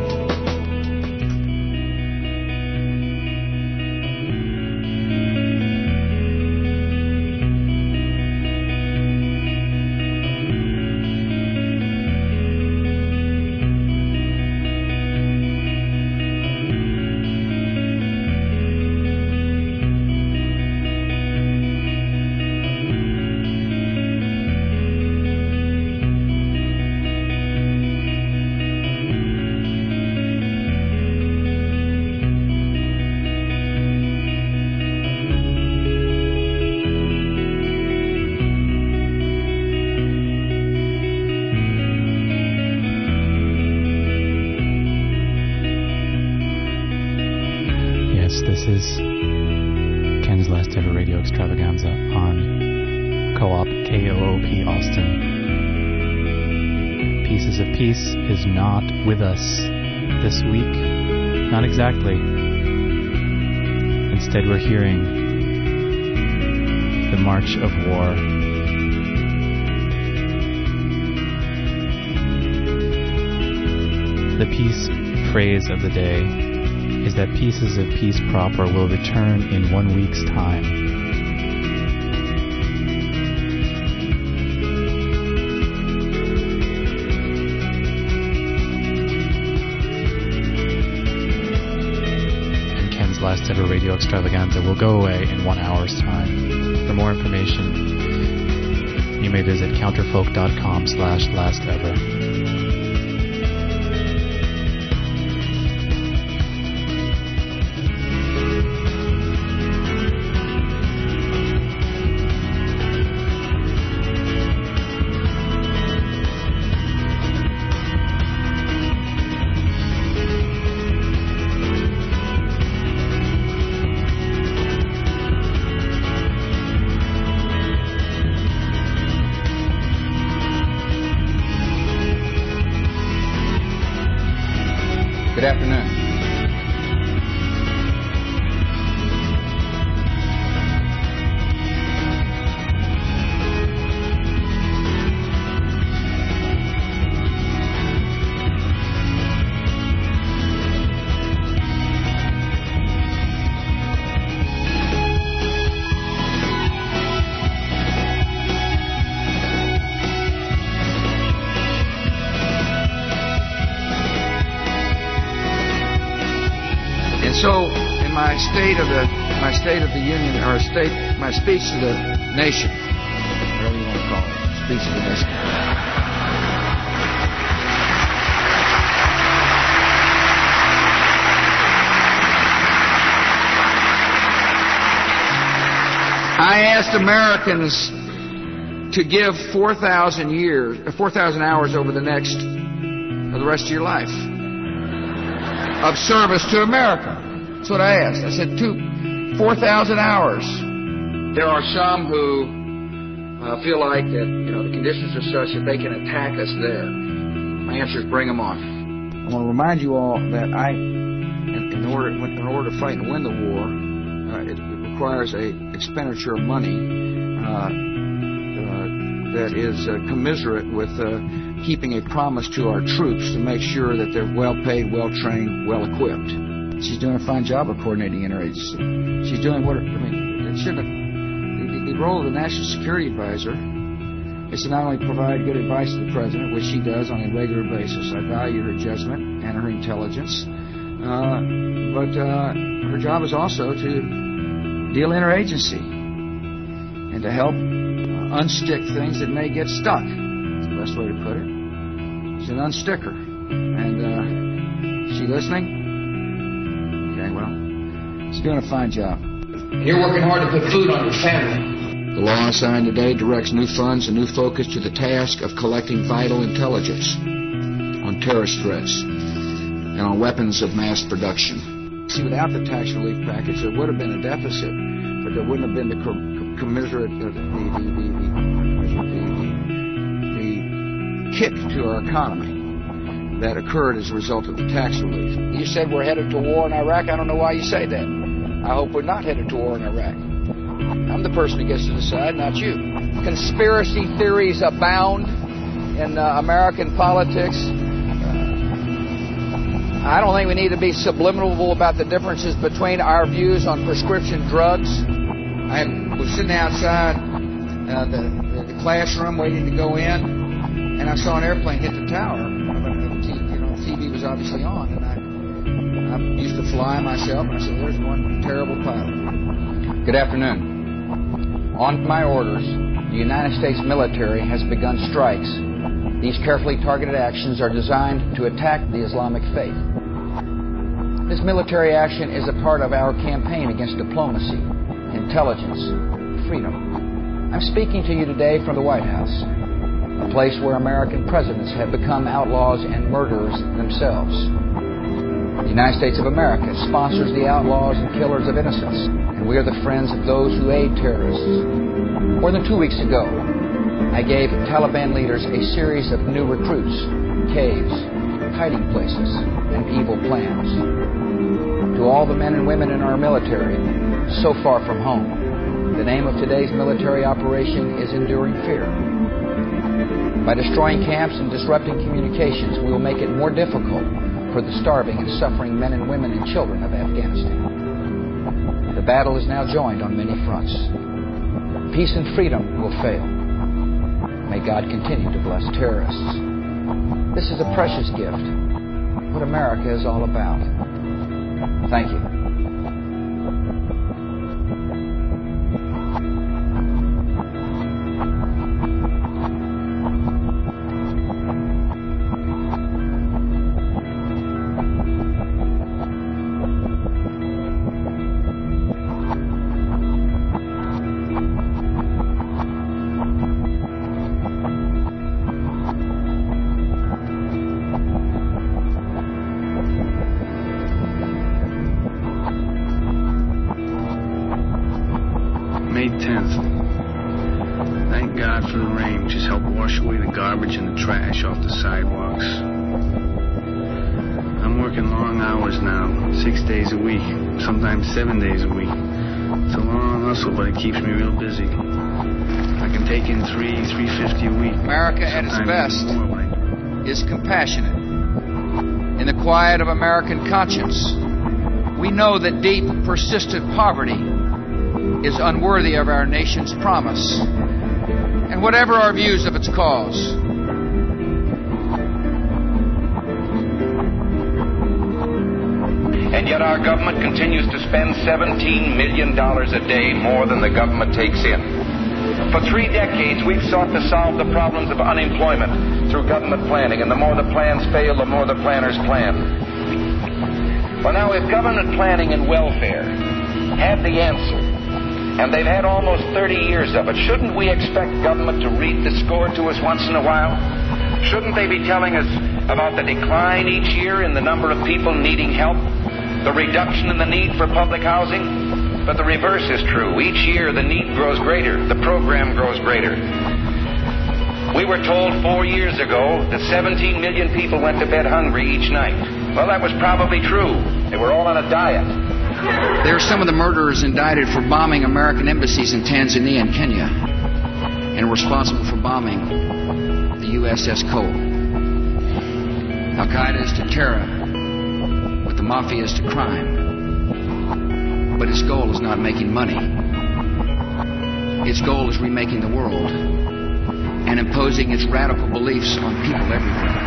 This is Ken's last ever radio extravaganza on Co-op K O O P Austin. Pieces of Peace is not with us this week. Not exactly. Instead, we're hearing the March of War. The peace phrase of the day is that Pieces of Peace proper will return in one week's time. And Ken's last ever radio extravaganza will go away in one hour's time. For more information, you may visit counterfolk.com slash last ever. Good afternoon. So, in my state of the my state of the union, or state my speech to the nation, whatever you want to call it, speech to the nation. I asked Americans to give four thousand years, four thousand hours over the next, or the rest of your life, of service to America. That's what I asked. I said, two, four thousand hours. There are some who uh, feel like that, you know, the conditions are such that they can attack us there. My answer is, bring them on. I want to remind you all that I, in, in order in order to fight and win the war, uh, it, it requires a expenditure of money uh, uh, that is uh, commiserate with uh, keeping a promise to our troops to make sure that they're well paid, well trained, well equipped. She's doing a fine job of coordinating interagency. She's doing what, I mean, it shouldn't have, the, the role of the National Security Advisor is to not only provide good advice to the President, which she does on a regular basis. I value her judgment and her intelligence. Uh, but uh, her job is also to deal interagency and to help uh, unstick things that may get stuck. That's the best way to put it. She's an unsticker. And uh, she listening? Okay, well, she's doing a fine job. You're working hard to put food on your family. The law I signed today directs new funds and new focus to the task of collecting vital intelligence on terrorist threats and on weapons of mass production. See, without the tax relief package, there would have been a deficit, but there wouldn't have been the com- commiserate, uh, the, the, the, the, the, the kick to our economy that occurred as a result of the tax relief. You said we're headed to war in Iraq. I don't know why you say that. I hope we're not headed to war in Iraq. I'm the person who gets to decide, not you. Conspiracy theories abound in uh, American politics. I don't think we need to be subliminal about the differences between our views on prescription drugs. I was sitting outside uh, the, the classroom waiting to go in, and I saw an airplane hit the tower. You know, T V was obviously on, and I, I used to fly myself, and I said, there's one terrible pilot. Good afternoon. On my orders, the United States military has begun strikes. These carefully targeted actions are designed to attack the Islamic faith. This military action is a part of our campaign against diplomacy, intelligence, freedom. I'm speaking to you today from the White House, a place where American presidents have become outlaws and murderers themselves. The United States of America sponsors the outlaws and killers of innocents, and we are the friends of those who aid terrorists. More than two weeks ago, I gave Taliban leaders a series of new recruits, caves, hiding places, and evil plans. To all the men and women in our military, so far from home, the name of today's military operation is Enduring Fear. By destroying camps and disrupting communications, we will make it more difficult for the starving and suffering men and women and children of Afghanistan. The battle is now joined on many fronts. Peace and freedom will fail. May God continue to bless terrorists. This is a precious gift, what America is all about. Thank you. May tenth. Thank God for the rain, which has helped wash away the garbage and the trash off the sidewalks. I'm working long hours now, six days a week, sometimes seven days a week. It's a long hustle, but it keeps me real busy. I can take in three, three fifty a week. America at its best is compassionate. In the quiet of American conscience, we know that deep, persistent poverty is unworthy of our nation's promise, and whatever our views of its cause. And yet our government continues to spend seventeen million dollars a day more than the government takes in. For three decades, we've sought to solve the problems of unemployment through government planning, and the more the plans fail, the more the planners plan. Well, now, if government planning and welfare have the answer, and they've had almost thirty years of it, shouldn't we expect government to read the score to us once in a while? Shouldn't they be telling us about the decline each year in the number of people needing help, the reduction in the need for public housing? But the reverse is true. Each year the need grows greater, the program grows greater. We were told four years ago that seventeen million people went to bed hungry each night. Well, that was probably true. They were all on a diet. They are some of the murderers indicted for bombing American embassies in Tanzania and Kenya, and responsible for bombing the U S S Cole. Al-Qaeda is to terror what the Mafia is to crime. But its goal is not making money. Its goal is remaking the world and imposing its radical beliefs on people everywhere.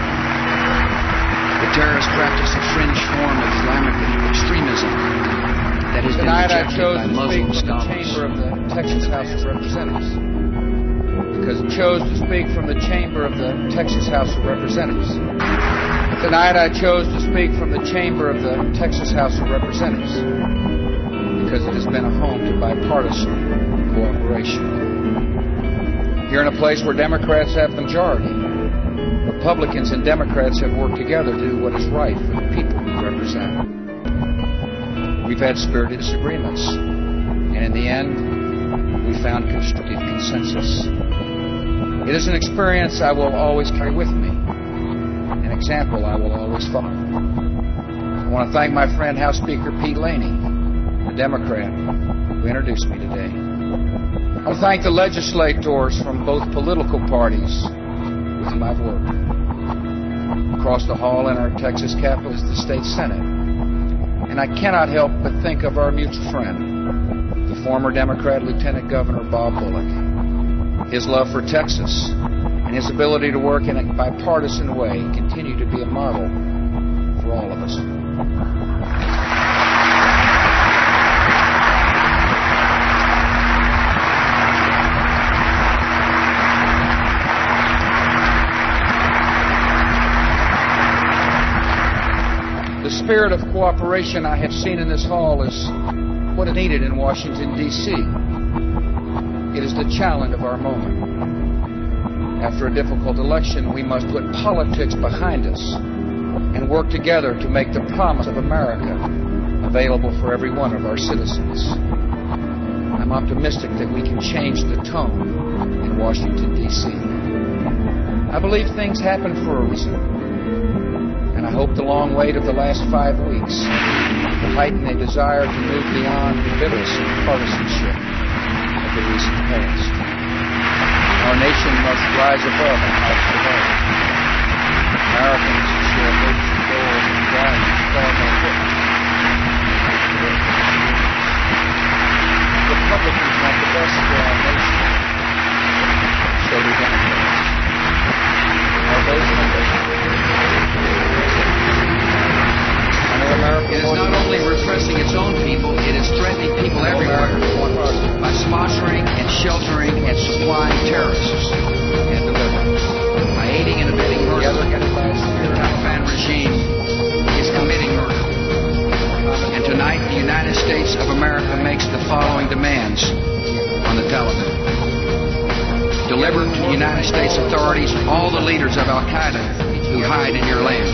The terrorists practice a fringe form of Islamic extremism that has been rejected by Muslim scholars. Tonight I chose to speak from the Texas House of Representatives because I chose to speak from the chamber of the Texas House of Representatives. Tonight I chose to speak from the chamber of the Texas House of Representatives because it has been a home to bipartisan cooperation. Here in a place where Democrats have the majority, Republicans and Democrats have worked together to do what is right for the people we represent. We've had spirited disagreements, and in the end, we found constructive consensus. It is an experience I will always carry with me, an example I will always follow. I want to thank my friend House Speaker Pete Laney, the Democrat who introduced me today. I want to thank the legislators from both political parties with whom I've worked. Across the hall in our Texas Capitol is the state Senate, and I cannot help but think of our mutual friend, the former Democrat Lieutenant Governor Bob Bullock. His love for Texas and his ability to work in a bipartisan way continue to be a model for all of us. The spirit of cooperation I have seen in this hall is what is needed in Washington, D C It is the challenge of our moment. After a difficult election, we must put politics behind us and work together to make the promise of America available for every one of our citizens. I'm optimistic that we can change the tone in Washington, D C I believe things happen for a reason, and I hope the long wait of the last five weeks will heighten a desire to move beyond the bitterness and partisanship of the recent past. Our nation must rise above and help survive. Americans share hopes and goals and values far more important. Republicans want the best for our nation. So do Democrats. Are those numbers? It is not only repressing its own people, it is threatening people everywhere by sponsoring and sheltering and supplying terrorists and deliverers. By aiding and abetting murder, the Taliban regime is committing murder. And tonight, the United States of America makes the following demands on the Taliban. Deliver to the United States authorities all the leaders of Al-Qaeda who hide in your land.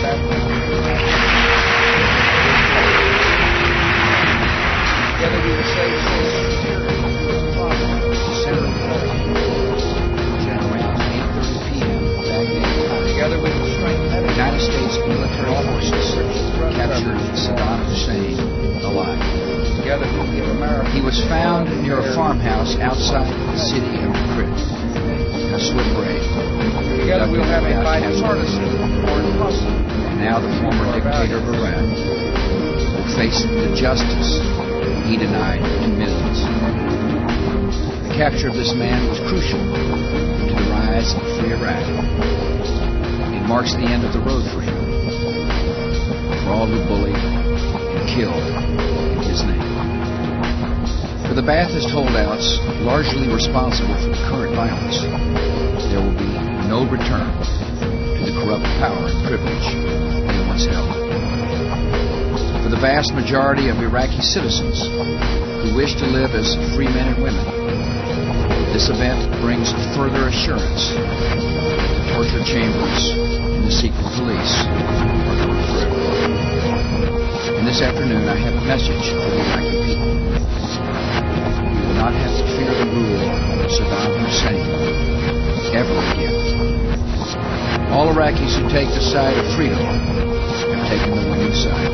Together we will save Social Security. December thirteenth, January eight thirty p.m. Baghdad time. Together we will strengthen the United States military forces captured Saddam Hussein alive. Together we will give America. He was found near a farmhouse outside the city of Tikrit in a swift raid. Together we will have a bipartisan foreign policy. And now the former dictator of Iraq will face the justice he denied to millions. The capture of this man was crucial to the rise of free Iraq. It marks the end of the road for him, for all who bullied and killed in his name. For the Ba'athist holdouts, largely responsible for the current violence, there will be no return to the corrupt power and privilege they once held. For the vast majority of Iraqi citizens who wish to live as free men and women, this event brings further assurance that the torture chambers and the secret police are gone forever. And this afternoon I have a message for the Iraqi people. We will not have to fear the rule of Saddam Hussein ever again. All Iraqis who take the side of freedom have taken the winning side.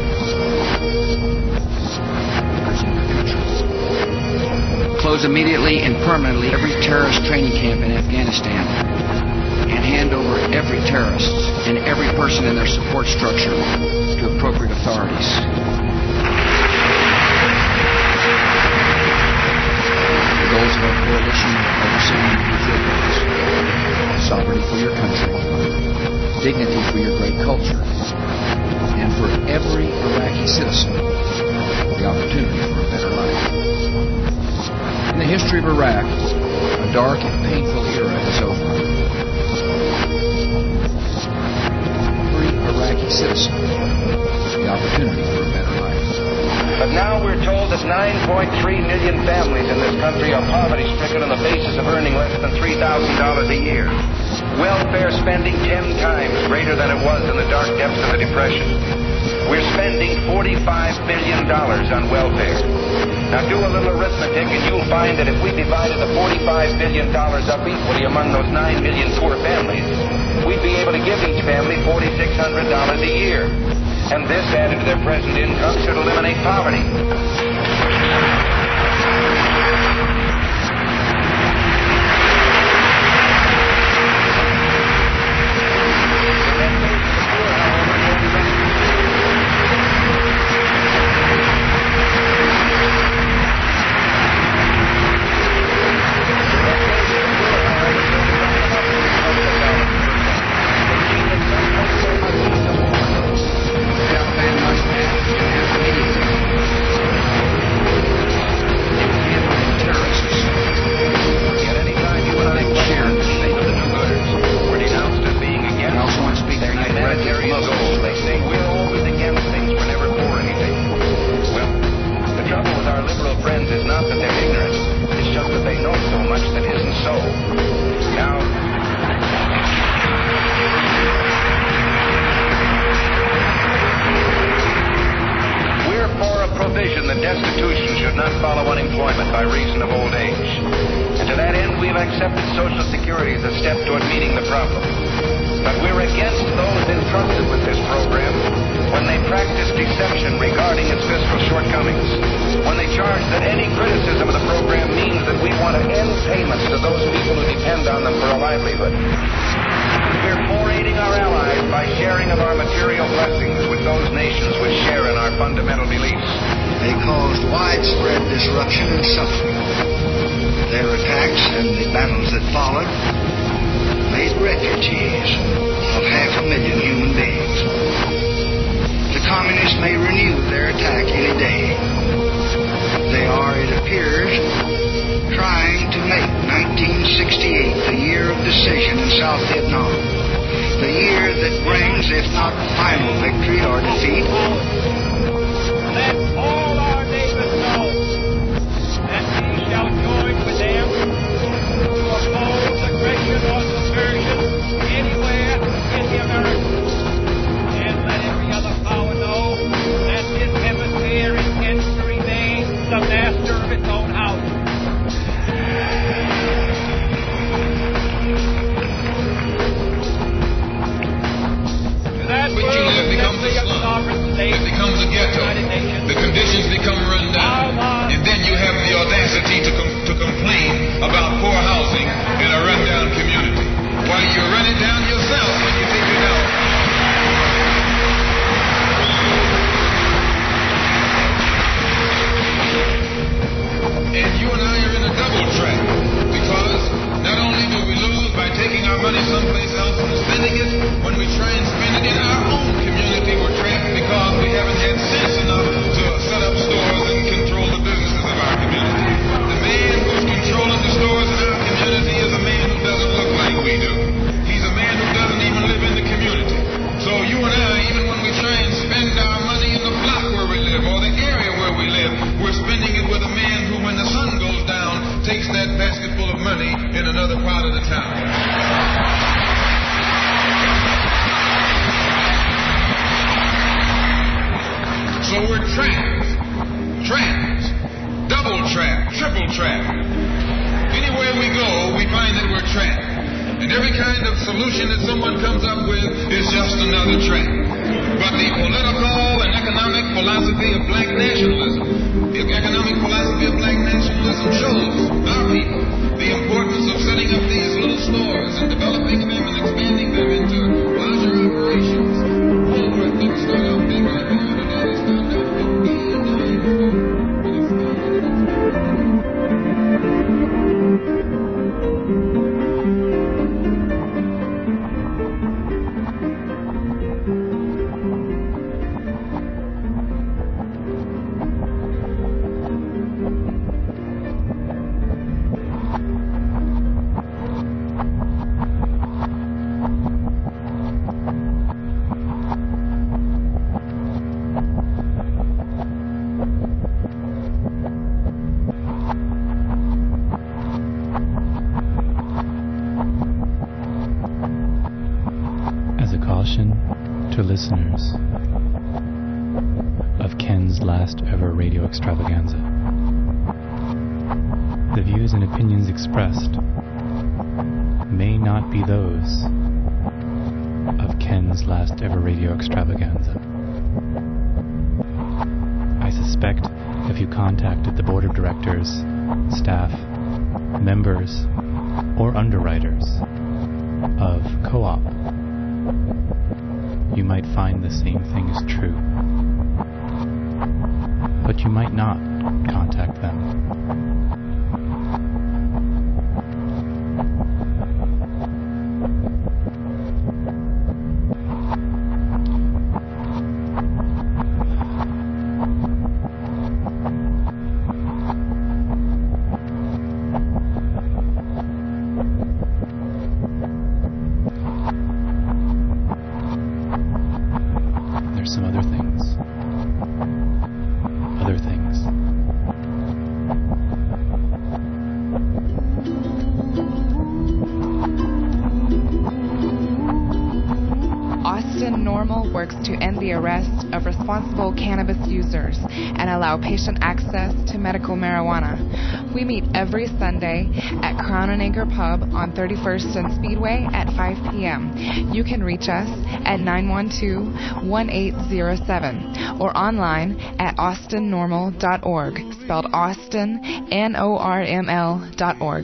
Close immediately and permanently every terrorist training camp in Afghanistan and hand over every terrorist and every person in their support structure to appropriate authorities. The goals of our coalition are the same with your goals. Sovereignty for your country, dignity for your great culture, and for every Iraqi citizen, the opportunity for a better life. In the history of Iraq, a dark and painful era is over. Every Iraqi citizen us the opportunity for a better life. But now we're told that nine point three million families in this country are poverty-stricken on the basis of earning less than three thousand dollars a year. Welfare spending ten times greater than it was in the dark depths of the Depression. We're spending forty-five billion dollars on welfare. Now do a little arithmetic and you'll find that if we divided the forty-five billion dollars up equally among those nine million poor families, we'd be able to give each family four thousand six hundred dollars a year. And this, added to their present income, should eliminate poverty. caution to listeners of Ken's last ever radio extravaganza. The views and opinions expressed may not be those of Ken's last ever radio extravaganza. I suspect if you contacted the board of directors, staff, members, or underwriters of Co-op, you might find the same thing is true. But you might not contact them. There's some other things. Other things. Austin NORML works to end the arrest of responsible cannabis users and allow patient access to medical marijuana. We meet every Sunday at Crown and Anchor Pub on thirty-first and Speedway at five p.m. You can reach us at nine one two, one eight zero seven or online at austin normal dot org, spelled Austin, N O R M L dot org.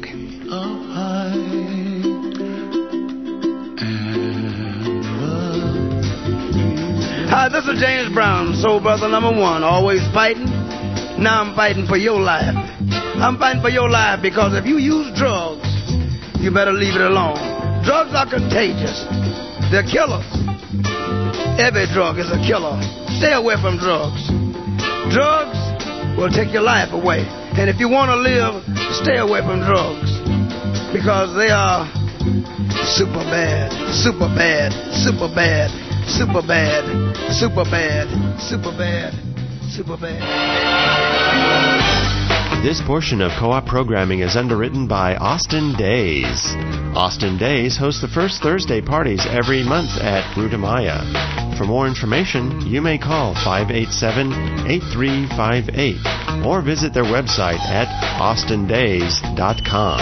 Hi, this is James Brown, soul brother number one, always fighting. Now I'm fighting for your life. I'm fighting for your life because if you use drugs, you better leave it alone. Drugs are contagious. They're killers. Every drug is a killer. Stay away from drugs. Drugs will take your life away. And if you want to live, stay away from drugs because they are super bad, super bad, super bad. Super bad, super bad, super bad, super bad. This portion of Co-op programming is underwritten by Austin Days. Austin Days hosts the first Thursday parties every month at Gruta Maya. For more information, you may call five eight seven, eight three five eight or visit their website at austin days dot com.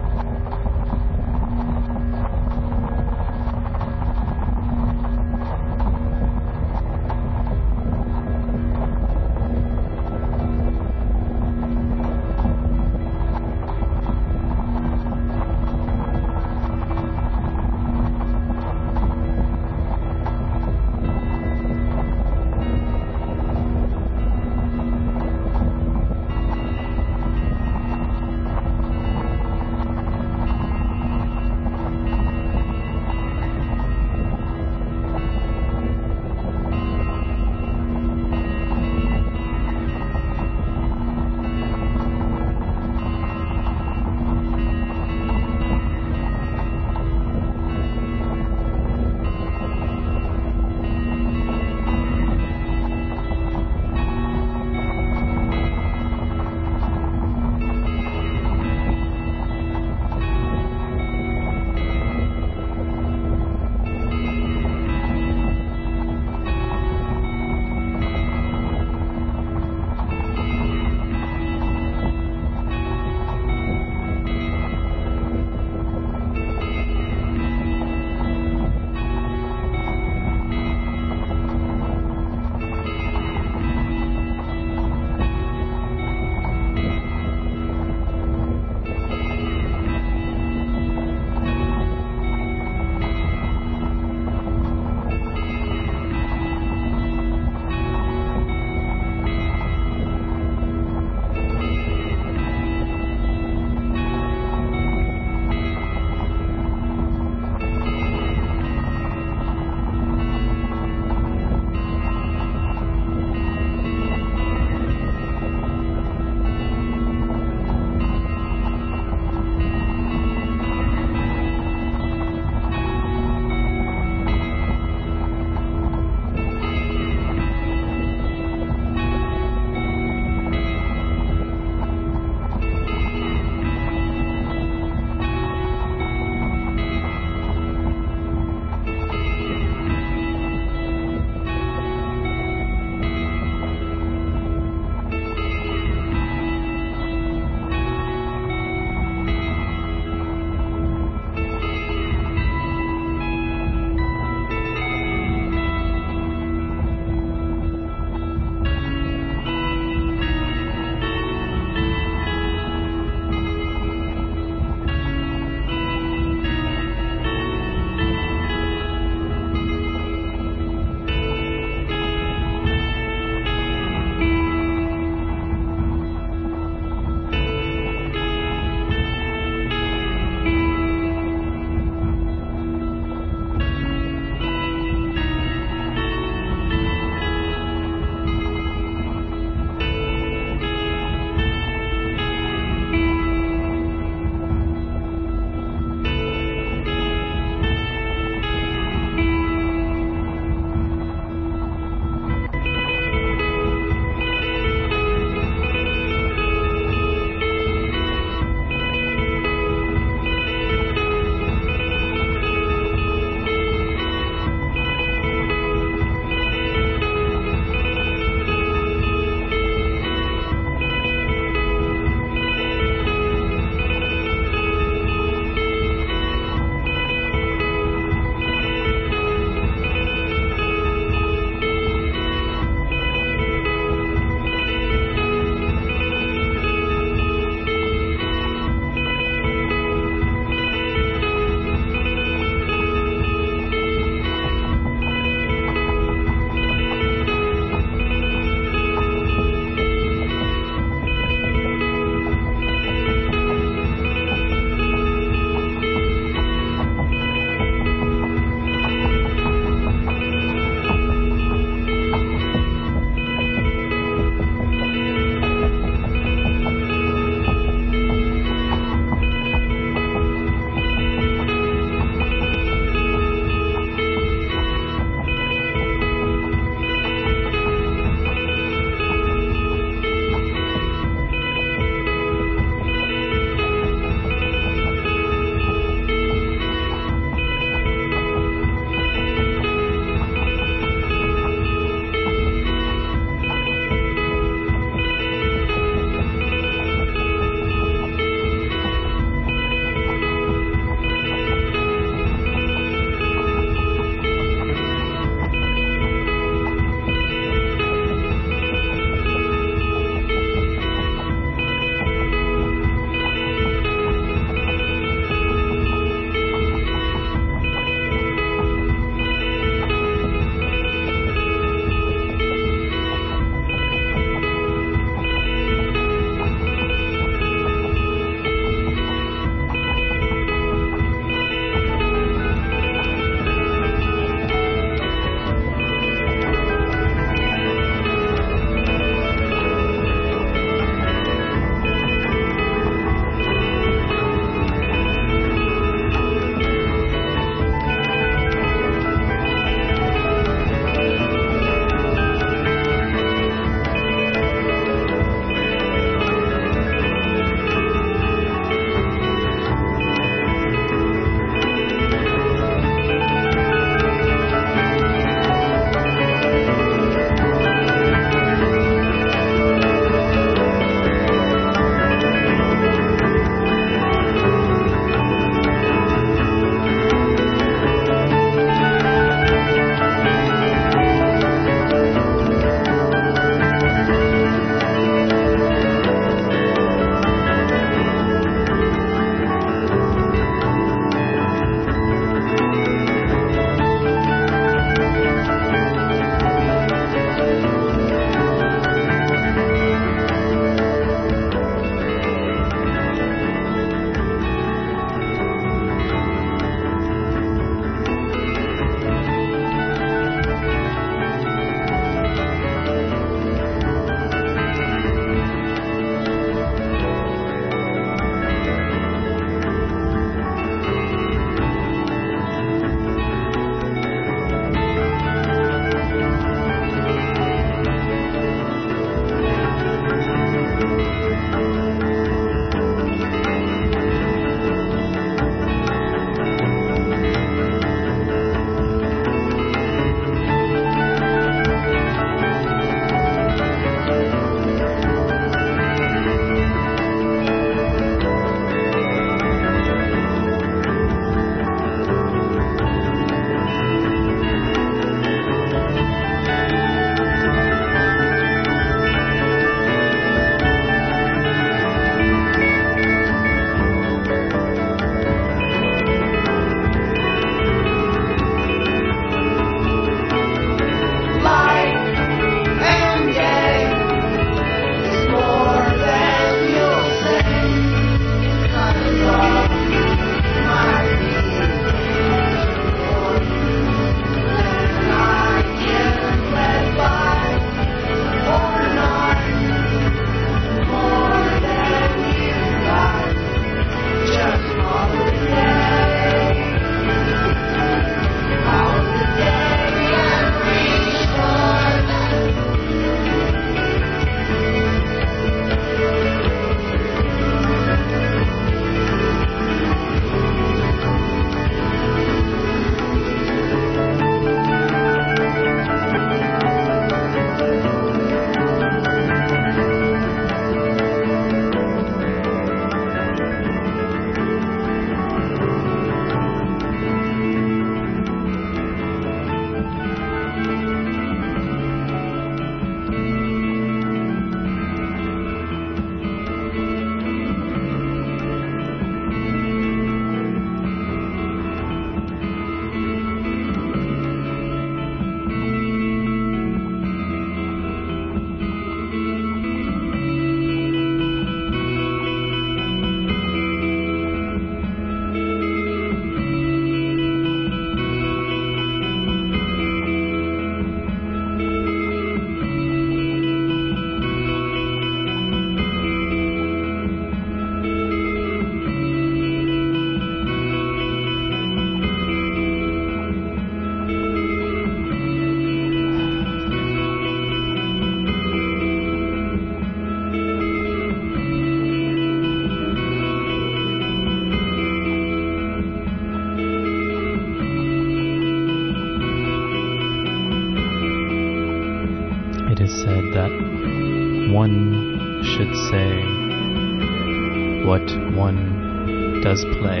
It is said that one should say what one does play.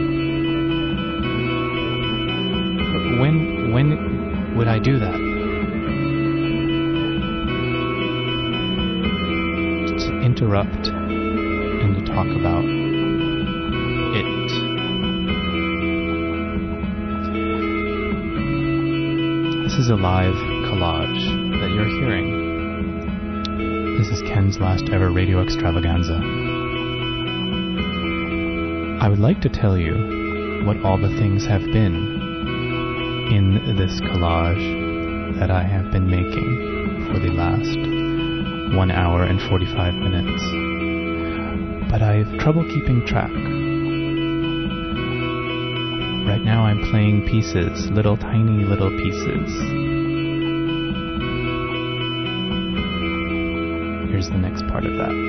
But when when would I do that? To interrupt and to talk about it. This is a live collage that you're hearing. This is Ken's last ever radio extravaganza. I would like to tell you what all the things have been in this collage that I have been making for the last one hour and forty-five minutes. But I have trouble keeping track. Right now I'm playing pieces, little tiny little pieces. Here's the next part of that.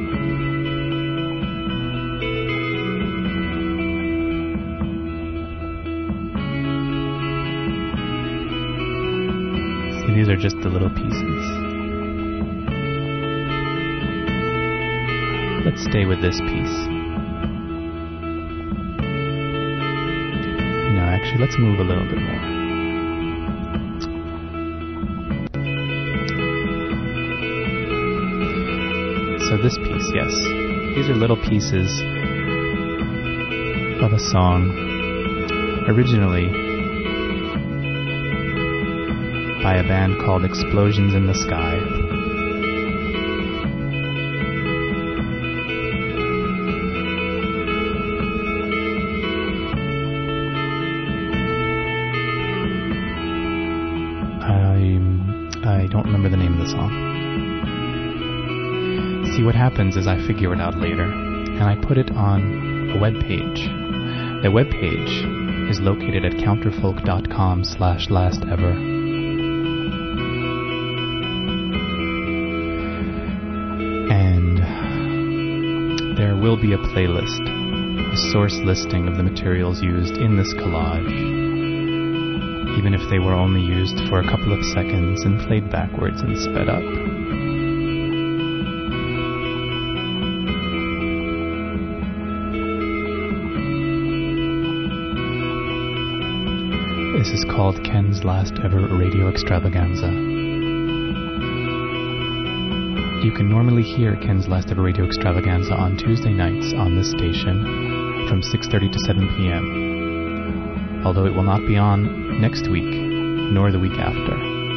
See, these are just the little pieces. Let's stay with this piece. No, actually, let's move a little bit more. So this piece, yes. These are little pieces of a song originally by a band called Explosions in the Sky. I, I don't remember the name of the song. See, what happens is I figure it out later, and I put it on a web page. The web page is located at counterfolk.com slash lastever. And there will be a playlist, a source listing of the materials used in this collage, even if they were only used for a couple of seconds and played backwards and sped up. This is called Ken's last ever radio extravaganza. You can normally hear Ken's last ever radio extravaganza on Tuesday nights on this station from six thirty to seven p.m., although it will not be on next week, nor the week after.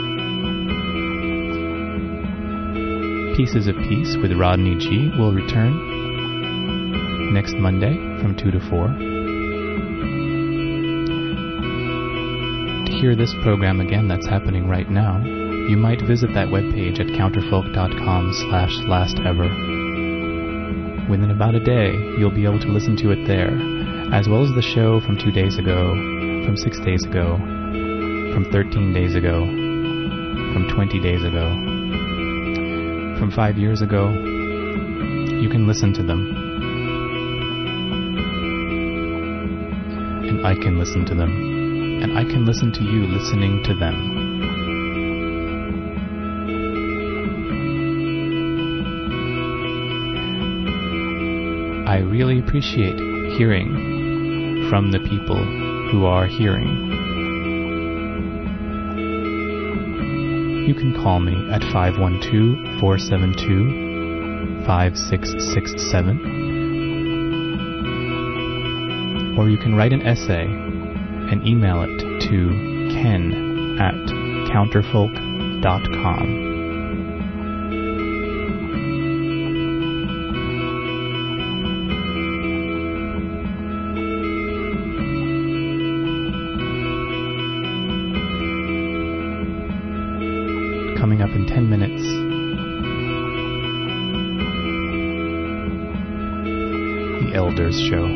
Pieces of Peace with Rodney G. will return next Monday from two to four. Hear this program again that's happening right now, you might visit that webpage at counterfolk.com slash lastever. Within about a day, you'll be able to listen to it there, as well as the show from two days ago, from six days ago, from thirteen days ago, from twenty days ago, from five years ago. You can listen to them. And I can listen to them. And I can listen to you listening to them. I really appreciate hearing from the people who are hearing. You can call me at five one two, four seven two, five six six seven. Or you can write an essay and email it to ken at counterfolk dot com. Coming up in ten minutes, The Elders Show.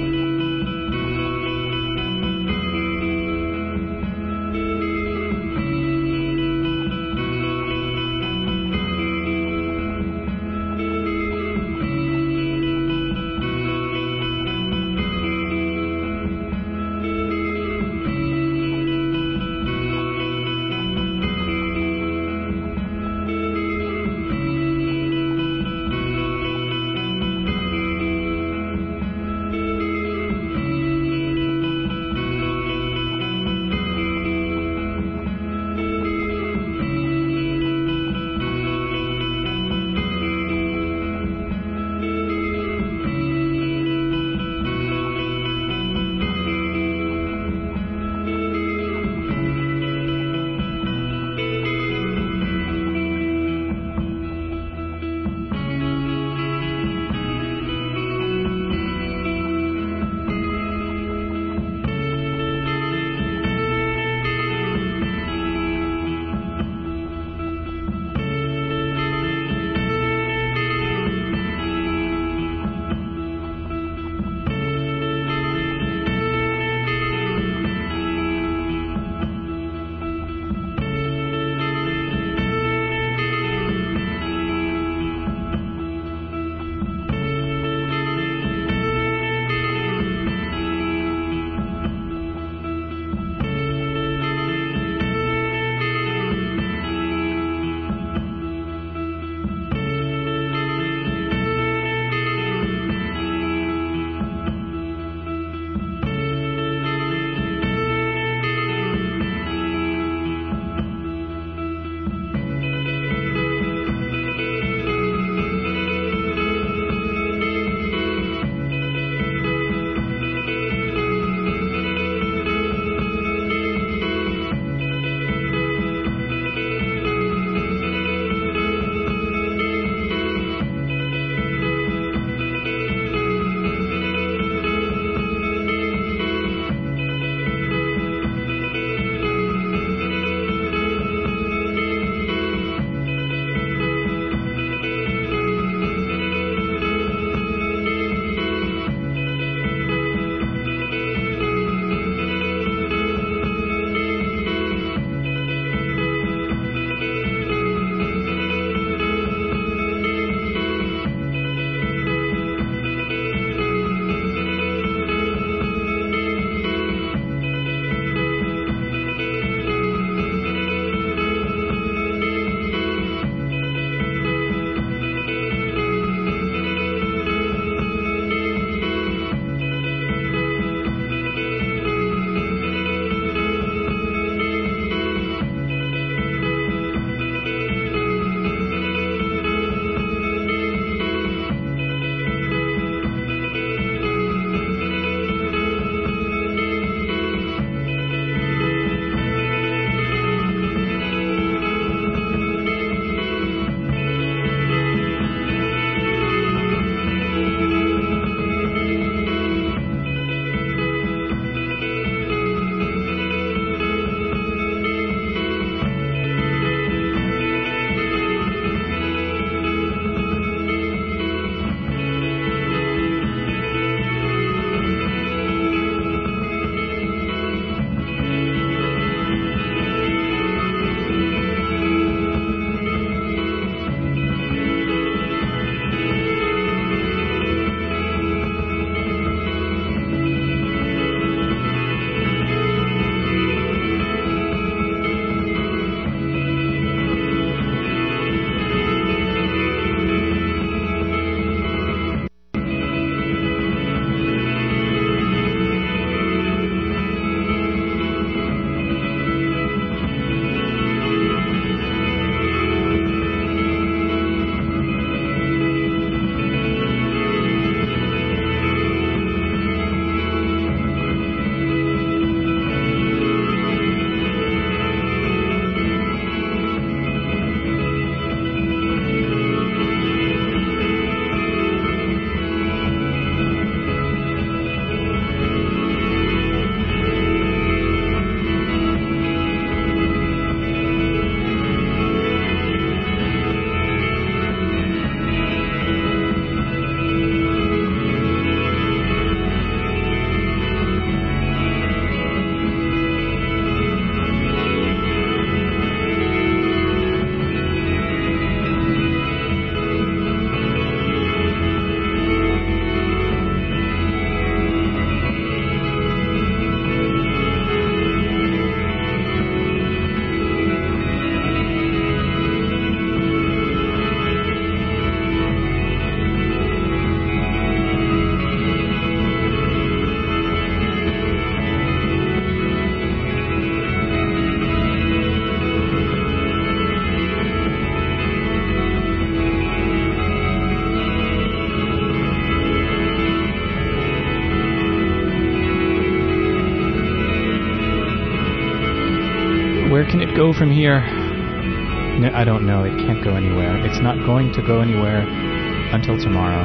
go from here? No, I don't know. It can't go anywhere. It's not going to go anywhere until tomorrow.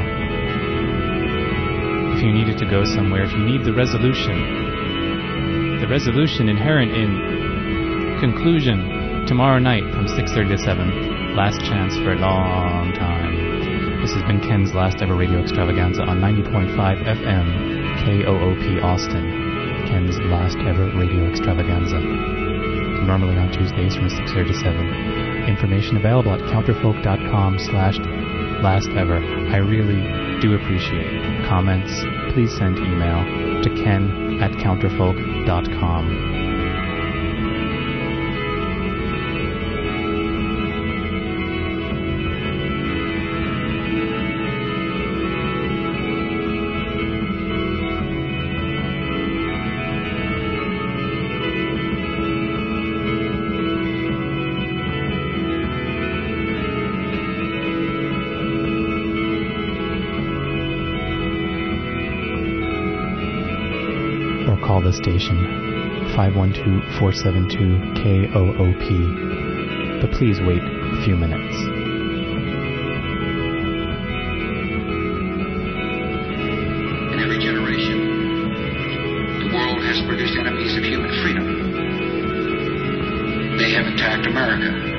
If you needed to go somewhere, if you need the resolution, the resolution inherent in conclusion, tomorrow night from six thirty to seven, last chance for a long time. This has been Ken's last ever radio extravaganza on ninety point five F M K O O P Austin. Ken's last ever radio extravaganza. Normally on Tuesdays from six thirty to seven. Information available at counterfolk.com slash last ever. I really do appreciate comments. Please send email to ken at counterfolk dot com. Call the station five one two, four seven two, K O O P. But please wait a few minutes. In every generation, the world has produced enemies of human freedom. They have attacked America.